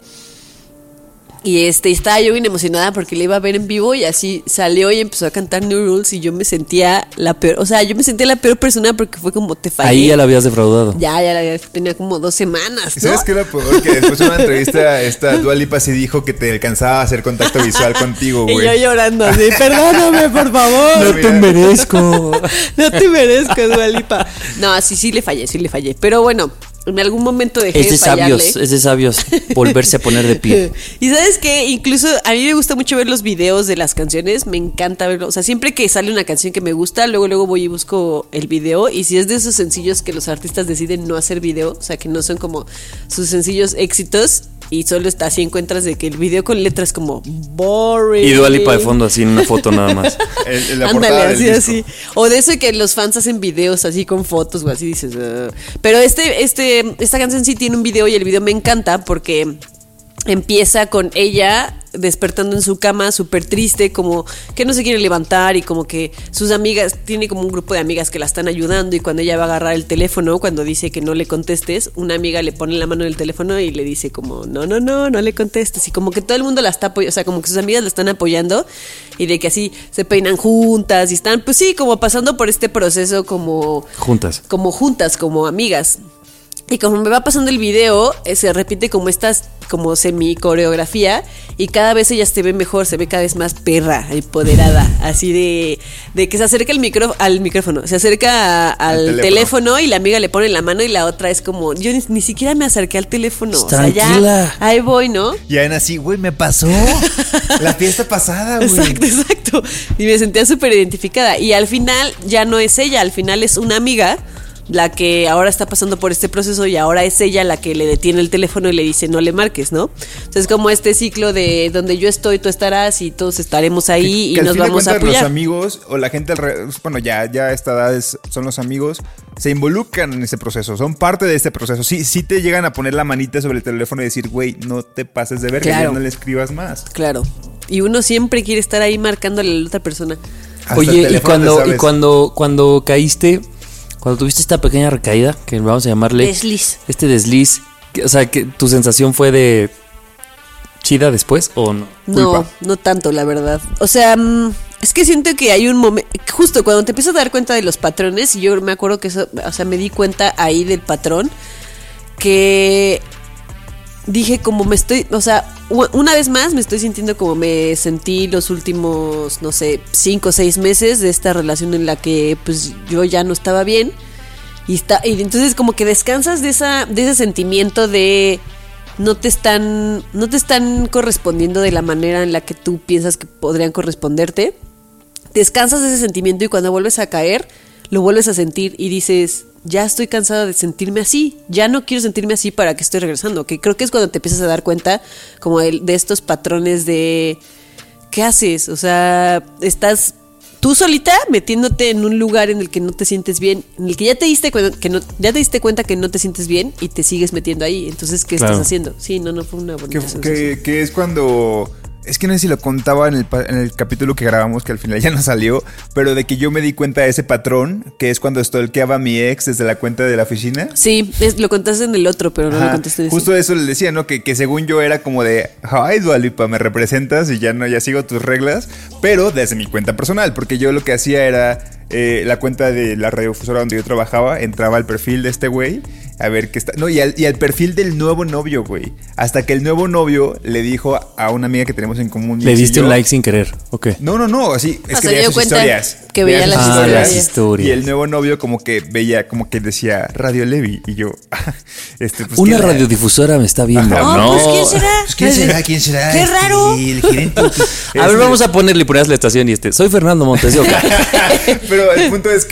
Y este, estaba yo bien emocionada porque le iba a ver en vivo y así salió y empezó a cantar New Rules y yo me sentía la peor, o sea, yo me sentía la peor persona porque fue como te fallé. Ahí ya la habías defraudado. Ya, ya la había, tenía como dos semanas, ¿no? ¿Sabes qué era peor? Que después de una entrevista esta Dua Lipa sí dijo que te alcanzaba a hacer contacto visual contigo, güey. Y yo llorando así, perdóname, por favor. No te merezco. No te merezco, Dua Lipa. No, sí, sí le fallé, sí le fallé. Pero bueno, en algún momento dejé es de de fallarle. sabios, es de sabios volverse a poner de pie. Y sabes qué, incluso a mí me gusta mucho ver los videos de las canciones, me encanta verlo, o sea, siempre que sale una canción que me gusta, luego luego voy y busco el video, y si es de esos sencillos que los artistas deciden no hacer video, o sea, que no son como sus sencillos éxitos, y solo está así, encuentras de que el video con letras como boring. Y Dua Lipa de fondo así en una foto nada más. El, el, la Ándale, portada del así, disco. así. O de eso que los fans hacen videos así con fotos o así dices. Uh. Pero este, este, esta canción sí tiene un video y el video me encanta porque empieza con ella despertando en su cama súper triste, como que no se quiere levantar y como que sus amigas, tiene como un grupo de amigas que la están ayudando y cuando ella va a agarrar el teléfono, cuando dice que no le contestes, una amiga le pone la mano en el teléfono y le dice como no, no, no, no le contestes y como que todo el mundo la está apoyando, o sea, como que sus amigas la están apoyando y de que así se peinan juntas y están, pues sí, como pasando por este proceso como Juntas. como juntas, como amigas. Y como me va pasando el video, eh, se repite como estas, como semi coreografía, y cada vez ella se ve mejor, se ve cada vez más perra, empoderada, así de, de que se acerca el micro, al micrófono, se acerca a, al teléfono. teléfono y la amiga le pone la mano y la otra es como, yo ni, ni siquiera me acerqué al teléfono, o sea, ya, ahí voy, ¿no? Y en así, güey, me pasó la fiesta pasada, güey. Exacto, exacto. Y me sentía súper identificada. Y al final ya no es ella, al final es una amiga la que ahora está pasando por este proceso y ahora es ella la que le detiene el teléfono y le dice no le marques, ¿no? Entonces como este ciclo de donde yo estoy, tú estarás y todos estaremos ahí que, y que nos vamos a apoyar. Los amigos o la gente alrededor, bueno, ya, ya a esta edad es, son los amigos, se involucran en este proceso, son parte de este proceso. Sí, sí te llegan a poner la manita sobre el teléfono y decir, güey, no te pases de verga, claro. Ya no le escribas más. Claro. Y uno siempre quiere estar ahí marcándole a la otra persona. Hasta Oye, y cuando, y cuando, cuando caíste... Cuando tuviste esta pequeña recaída, que vamos a llamarle... Desliz. Este desliz, que, o sea, que ¿tu sensación fue de chida después o no? No, Culpa. no tanto, la verdad. O sea, es que siento que hay un momento... Justo cuando te empiezas a dar cuenta de los patrones, y yo me acuerdo que eso... O sea, me di cuenta ahí del patrón, que... Dije como me estoy... O sea, una vez más me estoy sintiendo como me sentí los últimos, no sé, cinco o seis meses de esta relación en la que pues yo ya no estaba bien. Y, está, y entonces como que descansas de esa de ese sentimiento de no te están no te están correspondiendo de la manera en la que tú piensas que podrían corresponderte. Descansas de ese sentimiento y cuando vuelves a caer, lo vuelves a sentir y dices... Ya estoy cansada de sentirme así, ya no quiero sentirme así, ¿para qué estoy regresando? Que creo que es cuando te empiezas a dar cuenta como de, de estos patrones de ¿qué haces? O sea, estás tú solita metiéndote en un lugar en el que no te sientes bien, en el que ya te diste cuenta que no, ya te diste cuenta que no te sientes bien y te sigues metiendo ahí. Entonces, ¿qué claro. estás haciendo? Sí, no, no fue una bonita sensación. Que, que es cuando... Es que no sé si lo contaba en el, en el capítulo que grabamos, que al final ya no salió, pero de que yo me di cuenta de ese patrón, que es cuando stalkeaba a mi ex desde la cuenta de la oficina. Sí, es, lo contaste en el otro, pero no Ajá, lo contaste en ese. Justo eso le decía, ¿no? Que, que según yo era como de, ay, Dua Lipa, me representas y ya no, ya sigo tus reglas, pero desde mi cuenta personal, porque yo lo que hacía era... Eh, la cuenta de la radiodifusora donde yo trabajaba, entraba al perfil de este güey a ver qué está. No, y al, y al perfil del nuevo novio, güey. Hasta que el nuevo novio le dijo a una amiga que tenemos en común. Le diste un like sin querer, ok. No, no, no, así es o que sea, veía sus historias. Que veía, veía las, ah, historias. las historias. Y el nuevo novio como que veía, como que decía Radio Levi. Y yo, este, pues. Una radiodifusora me está viendo. Ajá, no, no, pues ¿quién será? Pues, ¿quién será? ¿Quién será? ¡Qué este, raro! El gerente. A ver, vamos a ponerle ponerle la estación y este. Soy Fernando Montes de Oca. Pero el punto es que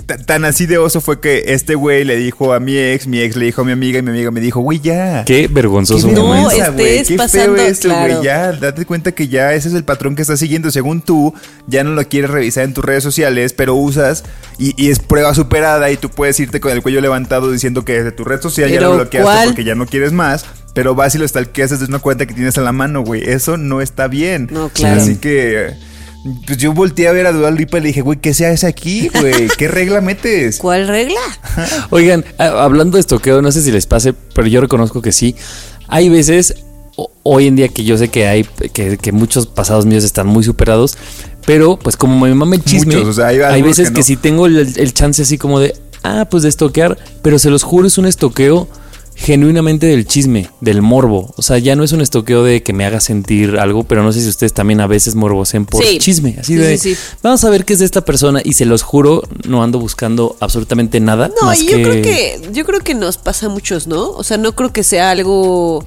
t- tan así de oso fue que este güey le dijo a mi ex, mi ex le dijo a mi amiga y mi amiga me dijo, güey, ya. Qué vergonzoso. Qué No, vergüenza, estés güey. Qué pasando, feo esto, claro. güey. Ya, date cuenta que ya ese es el patrón que estás siguiendo. Según tú, ya no lo quieres revisar en tus redes sociales, pero usas y, y es prueba superada y tú puedes irte con el cuello levantado diciendo que desde tu red social ya Pero lo bloqueaste ¿cuál? porque ya no quieres más, pero vas y lo stalkeas desde una cuenta que tienes a la mano, güey. Eso no está bien. No, claro. Así que... Pues yo volteé a ver a Dua Lipa y le dije, güey, ¿qué se hace aquí, güey? ¿Qué regla metes? ¿Cuál regla? Oigan, a- hablando de estoqueo, no sé si les pase, pero yo reconozco que sí. Hay veces, o- hoy en día que yo sé que hay, que, que muchos pasados míos están muy superados, pero pues como me mama el chisme, Muchos, o sea, hay hay, algunos veces que que, no. sí tengo el, el chance así como de, ah, pues de estoquear, pero se los juro es un estoqueo genuinamente del chisme, del morbo. O sea, ya no es un estoqueo de que me haga sentir algo, pero no sé si ustedes también a veces morbosen por Sí. chisme. Así Sí, de, sí, sí. vamos a ver qué es de esta persona y se los juro, no ando buscando absolutamente nada. No, más y yo creo que yo creo que nos pasa a muchos, ¿no? O sea, no creo que sea algo.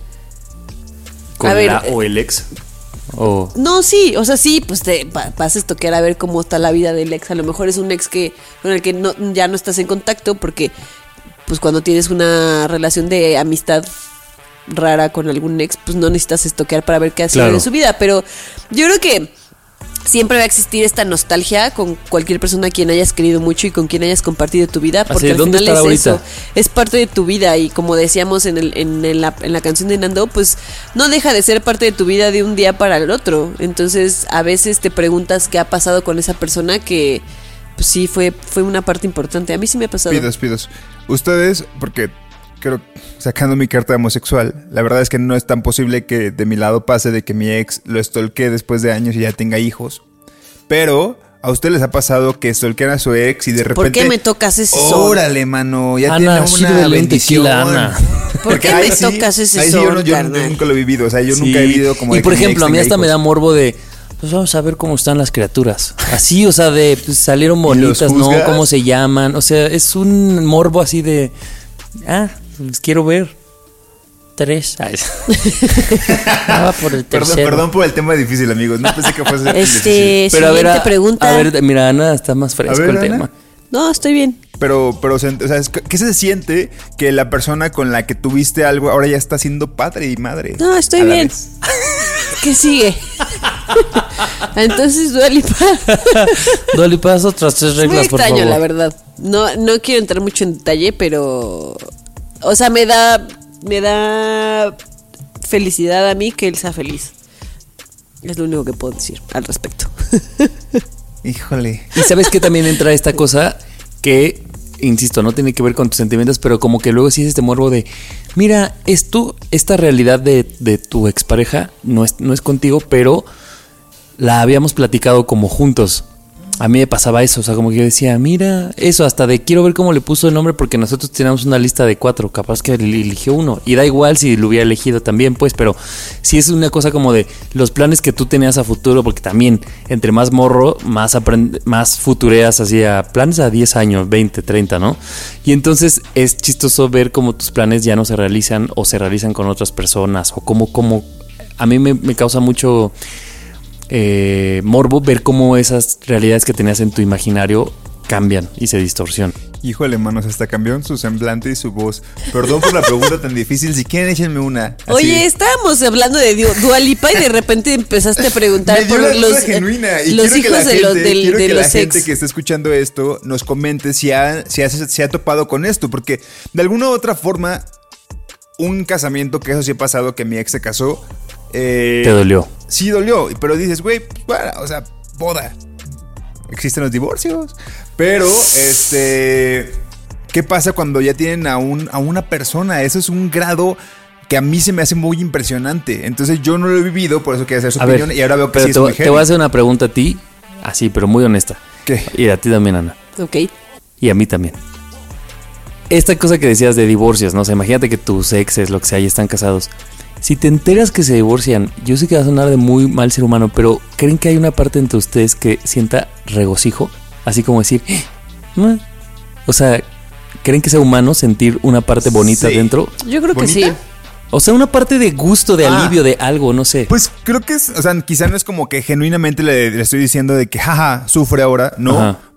con a ver, la o el ex. O No, sí, o sea, sí, pues te va- vas a estoquear a ver cómo está la vida del ex. A lo mejor es un ex que con el que no, ya no estás en contacto porque, pues cuando tienes una relación de amistad rara con algún ex, pues no necesitas estoquear para ver qué ha sido Claro. de su vida. Pero yo creo que siempre va a existir esta nostalgia con cualquier persona a quien hayas querido mucho y con quien hayas compartido tu vida, porque Así, al ¿dónde final es estará eso, es parte de tu vida y como decíamos en, el, en, en la, en la canción de Nando, pues no deja de ser parte de tu vida de un día para el otro. Entonces a veces te preguntas qué ha pasado con esa persona que pues sí fue, fue una parte importante. A mí sí me ha pasado. Pidos, pidos. Ustedes, porque creo, sacando mi carta de homosexual, la verdad es que no es tan posible que de mi lado pase de que mi ex lo stalkee después de años y ya tenga hijos. Pero a ustedes les ha pasado que stalkean a su ex y de repente... ¿Por qué me tocas ese son? Órale, mano, ya Ana, tiene sírvele una un bendición. tequila, Ana. ¿Por qué Ahí me sí, tocas ese ahí sí, yo, son, no- yo carnal? nunca lo he vivido, o sea, yo Sí. nunca he vivido como... Y de por que mi ejemplo, ex a mí tenga hasta me da hijos. morbo de, pues vamos a ver cómo están las criaturas. Así, o sea, de pues, salieron bonitas, ¿no? juzgas? ¿Cómo se llaman? O sea, es un morbo así de, ah, pues quiero ver. Tres. Ay. Ah, por el Perdón, tercero. perdón por el tema difícil, amigos. No pensé que fuese Este, difícil. Pero a ver, siguiente a, pregunta. a ver, mira, Ana está más fresco A ver, el Ana. tema. No, estoy bien. Pero, pero, se- o sea, es que- ¿qué se siente que la persona con la que tuviste algo ahora ya está siendo padre y madre? No, estoy a la bien. vez? ¿Qué sigue? Entonces, Dua Lipa. Dolly, pasas otras tres Es muy reglas, por extraño, favor. la verdad. No, no quiero entrar mucho en detalle, pero. O sea, me da. Me da felicidad a mí que él sea feliz. Es lo único que puedo decir al respecto. Híjole. Y sabes que también entra esta cosa que, insisto, no tiene que ver con tus sentimientos, pero como que luego sí es este morbo de, mira, esto, esta realidad de, de tu expareja no es, no es contigo, pero la habíamos platicado como juntos. A mí me pasaba eso, o sea, como que yo decía, mira, eso, hasta de quiero ver cómo le puso el nombre, porque nosotros teníamos una lista de cuatro, capaz que él eligió uno, y da igual si lo hubiera elegido también, pues, pero sí es una cosa como de los planes que tú tenías a futuro, porque también, entre más morro, más aprende, más futureas hacia planes a diez años, veinte, treinta, ¿no? Y entonces es chistoso ver cómo tus planes ya no se realizan, o se realizan con otras personas, o cómo, cómo, a mí me, me causa mucho... Eh, morbo ver cómo esas realidades que tenías en tu imaginario cambian y se distorsionan. Híjole, manos, hasta cambió su semblante y su voz. Perdón por la pregunta tan difícil. Si quieren, échenme una. Así. Oye, estábamos hablando de Du- Dua Lipa y de repente empezaste a preguntar Me dio por la duda los, genuina. Y los quiero que hijos la de los, gente- del- quiero de que los la gente ex. que está escuchando esto nos comente si ha, si ha, se ha topado con esto. Porque de alguna u otra forma, un casamiento, que eso sí ha pasado, que mi ex se casó. Eh, Te dolió. Sí dolió, pero dices, güey, pues, bueno, o sea, boda. Existen los divorcios. Pero, este... ¿qué pasa cuando ya tienen a, un, a una persona? Eso es un grado que a mí se me hace muy impresionante. Entonces yo no lo he vivido, por eso quería hacer su A opinión. ver, y ahora veo que pero sí es te, muy te heavy. voy a hacer una pregunta a ti, así, pero muy honesta. ¿Qué? Y a ti también, Ana. Ok. Y a mí también. Esta cosa que decías de divorcios, ¿no? O sea, imagínate que tus exes, lo que sea, ya están casados. Si te enteras que se divorcian, yo sé que va a sonar de muy mal ser humano, pero ¿creen que hay una parte entre ustedes que sienta regocijo? Así como decir, "Eh". O sea, ¿creen que sea humano sentir una parte bonita Sí. dentro? Yo creo que ¿Bonita? sí. O sea, una parte de gusto, de Ah. alivio, de algo, no sé. Pues creo que es, o sea, quizá no es como que genuinamente le, le estoy diciendo de que, jaja, sufre ahora, no. Ajá.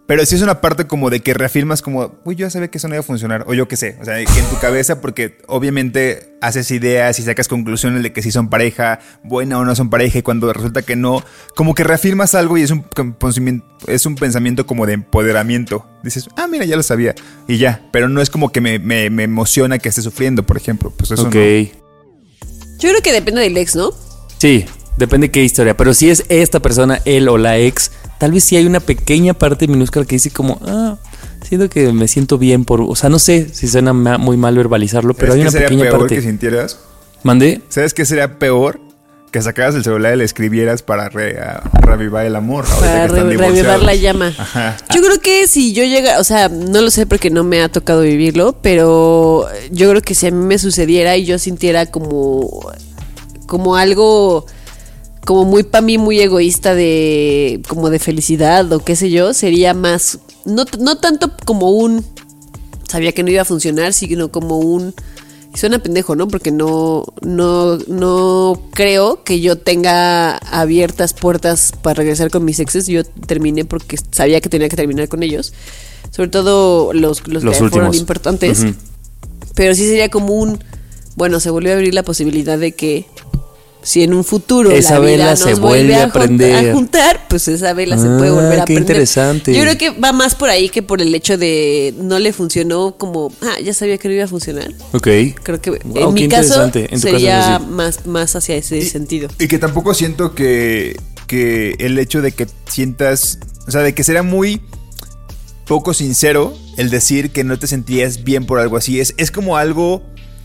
Pero sí es una parte como de que reafirmas como, uy, yo ya sabía que eso no iba a funcionar. O yo qué sé, o sea, que en tu cabeza, porque obviamente haces ideas y sacas conclusiones de que sí son pareja, buena o no son pareja. Y cuando resulta que no, como que reafirmas algo y es un, es un pensamiento como de empoderamiento. Dices, ah, mira, ya lo sabía. Y ya, pero no es como que me, me, me emociona que esté sufriendo, por ejemplo. Pues eso okay. no. Yo creo que depende del ex, ¿no? Sí, depende de qué historia. Pero si es esta persona, él o la ex, tal vez sí hay una pequeña parte minúscula que dice como, ah, siento que me siento bien por... O sea, no sé si suena ma- muy mal verbalizarlo, pero hay una pequeña parte. ¿Sabes qué sería peor que sintieras? ¿Mandé? ¿Sabes qué sería peor? Que sacaras el celular y le escribieras para re, a, reavivar el amor. Para re, reavivar la llama. Ajá. Yo creo que si yo llega, o sea, no lo sé porque no me ha tocado vivirlo, pero yo creo que si a mí me sucediera y yo sintiera como, como algo... como muy para mí muy egoísta de como de felicidad o qué sé yo, sería más no, no tanto como un sabía que no iba a funcionar, sino como un y suena pendejo, ¿no? Porque no no no creo que yo tenga abiertas puertas para regresar con mis exes. Yo terminé porque sabía que tenía que terminar con ellos, sobre todo los los, los que últimos. Fueron importantes. Uh-huh. Pero sí sería como un bueno, se volvió a abrir la posibilidad de que si en un futuro esa la vida vela nos se vuelve a, a, prender. a juntar, pues esa vela ah, se puede volver a qué prender. Interesante. Yo creo que va más por ahí que por el hecho de no le funcionó como, ah, ya sabía que no iba a funcionar. Ok. Creo que wow, en mi caso en sería caso, sí. más, más hacia ese y, sentido. Y que tampoco siento que, que el hecho de que sientas, o sea, de que será muy poco sincero el decir que no te sentías bien por algo así. Es, es como algo...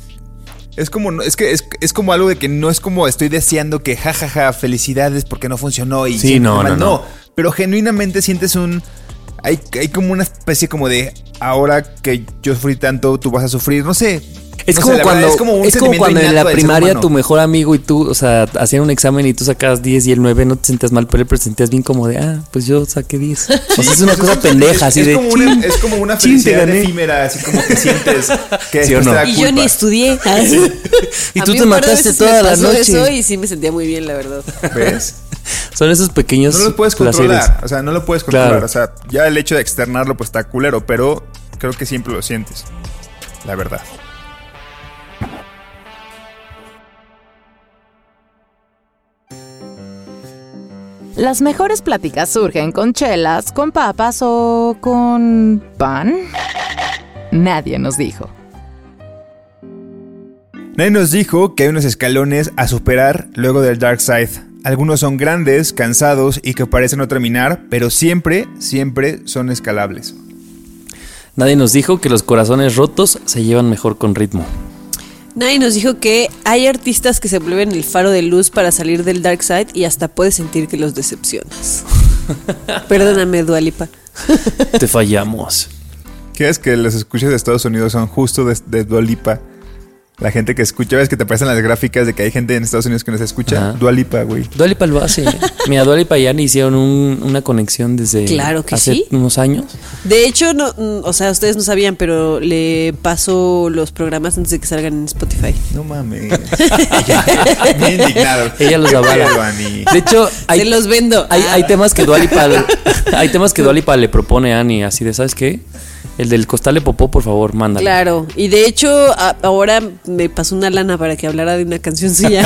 Es como, es que es, es como algo de que no es como estoy deseando que jajaja, ja, ja, felicidades porque no funcionó y sí, no, no, no, no. Pero genuinamente sientes un... Hay, hay como una especie como de ahora que yo sufrí tanto, tú vas a sufrir, no sé. Es, no como sé, cuando, es como un es como cuando en la primaria tu mejor amigo y tú, o sea, hacían un examen y tú sacabas diez y el nueve, no te sentías mal por él, pero te sentías bien como de, ah, pues yo saqué diez. Sí, o sea, es una cosa pendeja, es, así es de... Como una, es como una felicidad efímera, así como que sientes que ¿sí o no? Y yo ni estudié. Y tú te mataste toda la noche. Eso y sí me sentía muy bien, la verdad. ¿Ves? Son esos pequeños no lo puedes controlar, placeres. O sea, no lo puedes controlar. Claro. O sea, ya el hecho de externarlo pues está culero, pero creo que siempre lo sientes. La verdad. Las mejores pláticas surgen con chelas, con papas o con pan. Nadie nos dijo. Nadie nos dijo que hay unos escalones a superar luego del Dark Side. Algunos son grandes, cansados y que parecen no terminar, pero siempre, siempre son escalables. Nadie nos dijo que los corazones rotos se llevan mejor con ritmo. Nadie nos dijo que hay artistas que se vuelven el faro de luz para salir del dark side y hasta puedes sentir que los decepcionas. Perdóname, Dua Lipa. Te fallamos. ¿Qué es que los escuchas de Estados Unidos son justo de, de Dua Lipa? La gente que escucha, ves que te aparecen las gráficas de que hay gente en Estados Unidos que nos escucha. Ajá. Dua Lipa, güey. Dua Lipa lo hace. Mira, Dua Lipa y Annie hicieron un, una conexión desde claro que hace sí. unos años. De hecho, no, o sea, ustedes no sabían, pero le paso los programas antes de que salgan en Spotify. No mames. Bien indignado. Ella los avala. De hecho, hay, se los vendo. Hay, hay temas que Dua Lipa, hay temas que Dua Lipa le propone a Annie, así de, ¿sabes qué? El del costal de popó, por favor, mándalo. Claro, y de hecho a, ahora me pasó una lana para que hablara de una canción suya.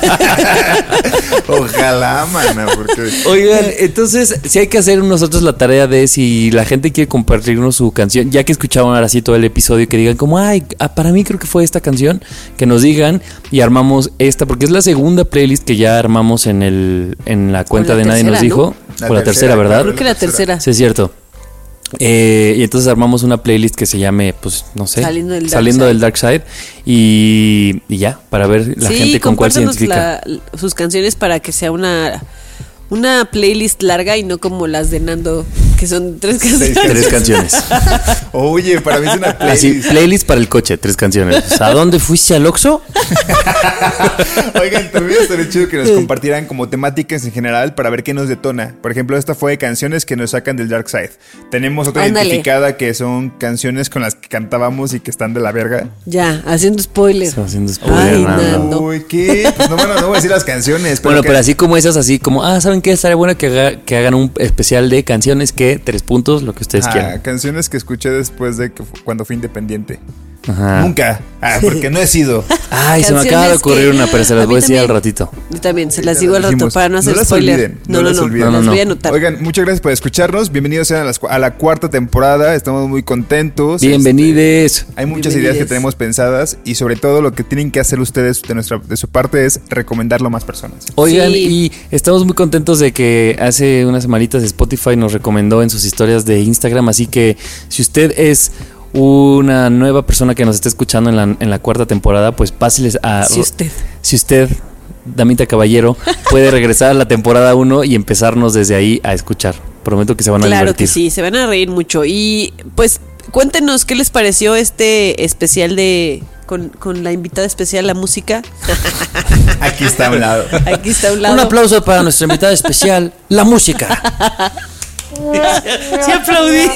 Ojalá, mana, porque... Oigan, entonces, si hay que hacer nosotros la tarea de si la gente quiere compartirnos su canción, ya que escucharon ahora sí todo el episodio, que digan como, ay, para mí creo que fue esta canción, que nos digan y armamos esta, porque es la segunda playlist que ya armamos en el en la cuenta la de tercera, Nadie nos dijo. ¿no? O la, la tercera, tercera, ¿verdad? Creo que la tercera. Sí, es cierto. Eh, y entonces armamos una playlist que se llame, pues, no sé, Saliendo del Dark, saliendo Side. Del dark Side y, y ya, para ver la sí, gente con cuál se identifica. La, sus canciones para que sea una una playlist larga y no como las de Nando, que son tres canciones. Tres canciones. Oye, para mí es una playlist. Así, playlist para el coche, tres canciones. ¿A dónde fuiste, al Oxxo? Oigan, también estaría chido que nos compartieran como temáticas en general para ver qué nos detona. Por ejemplo, esta fue canciones que nos sacan del Dark Side. Tenemos otra Ándale. identificada que son canciones con las que cantábamos y que están de la verga. Ya, haciendo spoiler. Están haciendo spoiler. Ay, Nando. Uy, ¿qué? Pues no, bueno, no voy a decir las canciones. Pero bueno, que... pero así como esas, así como, ah, ¿saben qué? Estaría bueno que, haga, que hagan un especial de canciones que que, tres puntos, lo que ustedes Ah, quieran. canciones que escuché después de que fu- cuando fui independiente. Ajá. Nunca. Ah, porque no he sido. Ay, se me Canciones acaba de ocurrir que- una, pero se a las mí voy a decir al también. ratito. Yo también, se Ahorita las digo las al rato decimos. para no hacer No las spoiler. olviden, no, no no, las no, olviden. las No, no, voy a no. anotar. Oigan, muchas gracias por escucharnos. Bienvenidos sean a, las cu- a la cuarta temporada. Estamos muy contentos. Bienvenides. Este, hay muchas ideas Bienvenides. que tenemos pensadas y sobre todo lo que tienen que hacer ustedes de nuestra de su parte es recomendarlo a más personas. Oigan, Sí. y estamos muy contentos de que hace unas semanitas Spotify nos recomendó en sus historias de Instagram, así que si usted es una nueva persona que nos está escuchando en la, en la cuarta temporada, pues páseles a... Si usted. Si usted, damita caballero, puede regresar a la temporada uno y empezarnos desde ahí a escuchar. Prometo que se van a Claro divertir. que sí, se van a reír mucho. Y pues cuéntenos qué les pareció este especial de... Con, con la invitada especial, la música. Aquí está a un lado. Aquí está a un lado. Un aplauso para nuestra invitada especial, la música. Sí aplaudí.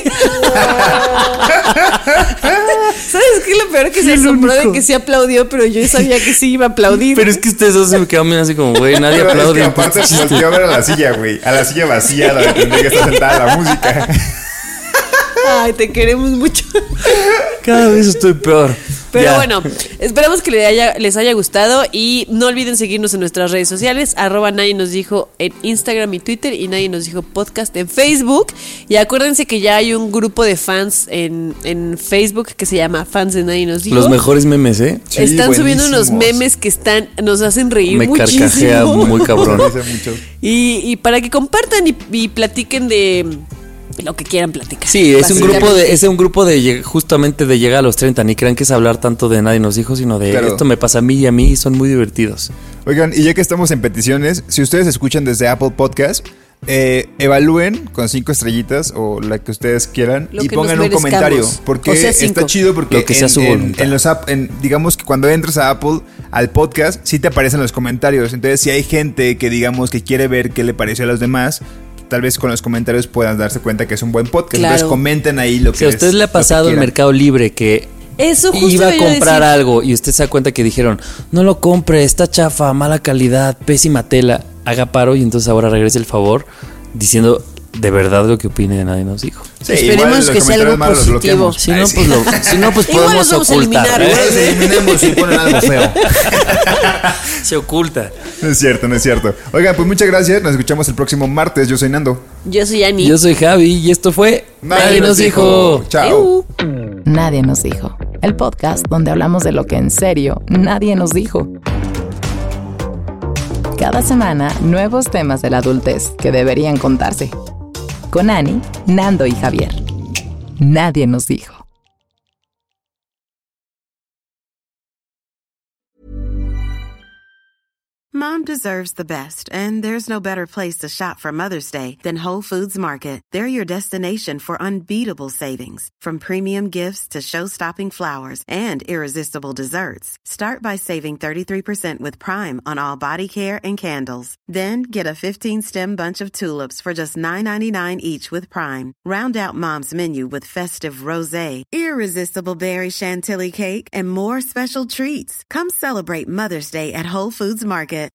¿Sabes qué? Lo peor que se asombró de que sí aplaudió, pero yo sabía que sí iba a aplaudir. Pero es que ustedes dos se me quedaron así como, güey, nadie Pero es que aplaude. aparte volteó a ver a la silla, güey. A la silla vacía donde tendría que estar sentada la música. Ay, te queremos mucho. Cada vez estoy peor. Pero Ya. bueno, esperamos que les haya, les haya gustado y no olviden seguirnos en nuestras redes sociales, arroba nadie nos dijo en Instagram y Twitter y nadie nos dijo podcast en Facebook. Y acuérdense que ya hay un grupo de fans en, en Facebook que se llama Fans de Nadie nos dijo. Los mejores memes, ¿eh? Sí, Están subiendo unos buenísimos. memes que están, nos hacen reír Me muchísimo. carcajea muy cabrón. Dice mucho. Y, y para que compartan y, y platiquen de lo que quieran platicar. Sí, es un Básicamente. grupo de, es un grupo de lleg- justamente de llegar a los treinta. Ni crean que es hablar tanto de nadie nos dijo, sino de Claro. esto me pasa a mí y a mí y son muy divertidos. Oigan, y ya que estamos en peticiones, si ustedes escuchan desde Apple Podcast, eh, evalúen con cinco estrellitas o la que ustedes quieran Lo y que pongan nos un comentario. merezcamos. Porque O sea, cinco. está chido porque Lo que sea en, su en- voluntad. en los app, en- digamos que cuando entras a Apple al podcast, sí te aparecen los comentarios. Entonces, si hay gente que digamos que quiere ver qué le pareció a los demás, tal vez con los comentarios puedan darse cuenta que es un buen podcast. Claro. Entonces comenten ahí lo que Si a les- usted le ha lo que pasado en quieran. Mercado Libre que Eso justo iba a iba a comprar decir. algo y usted se da cuenta que dijeron, no lo compre, está chafa, mala calidad, pésima tela, haga paro y entonces ahora regrese el favor diciendo de verdad lo que opine de nadie nos dijo. Sí, Esperemos igual los que sea algo comentarios malos los positivo. bloqueamos. Si Ay, no, sí. pues, lo- si no, pues Igual podemos los vamos a ocultar. eliminar, ¿eh? güey. Los eliminemos si ponen algo feo. Se oculta. No es cierto, no es cierto. Oigan, pues muchas gracias. Nos escuchamos el próximo martes. Yo soy Nando. Yo soy Ani. Yo soy Javi y esto fue Nadie nos dijo. Chao. Eu. Nadie nos dijo. El podcast donde hablamos de lo que en serio nadie nos dijo. Cada semana, nuevos temas de la adultez que deberían contarse. Con Ani, Nando y Javier. Nadie nos dijo. Mom deserves the best, and there's no better place to shop for Mother's Day than Whole Foods Market. They're your destination for unbeatable savings, from premium gifts to show-stopping flowers and irresistible desserts. Start by saving thirty-three percent with Prime on all body care and candles. Then get a fifteen-stem bunch of tulips for just nine ninety-nine each with Prime. Round out Mom's menu with festive rosé, irresistible berry chantilly cake, and more special treats. Come celebrate Mother's Day at Whole Foods Market.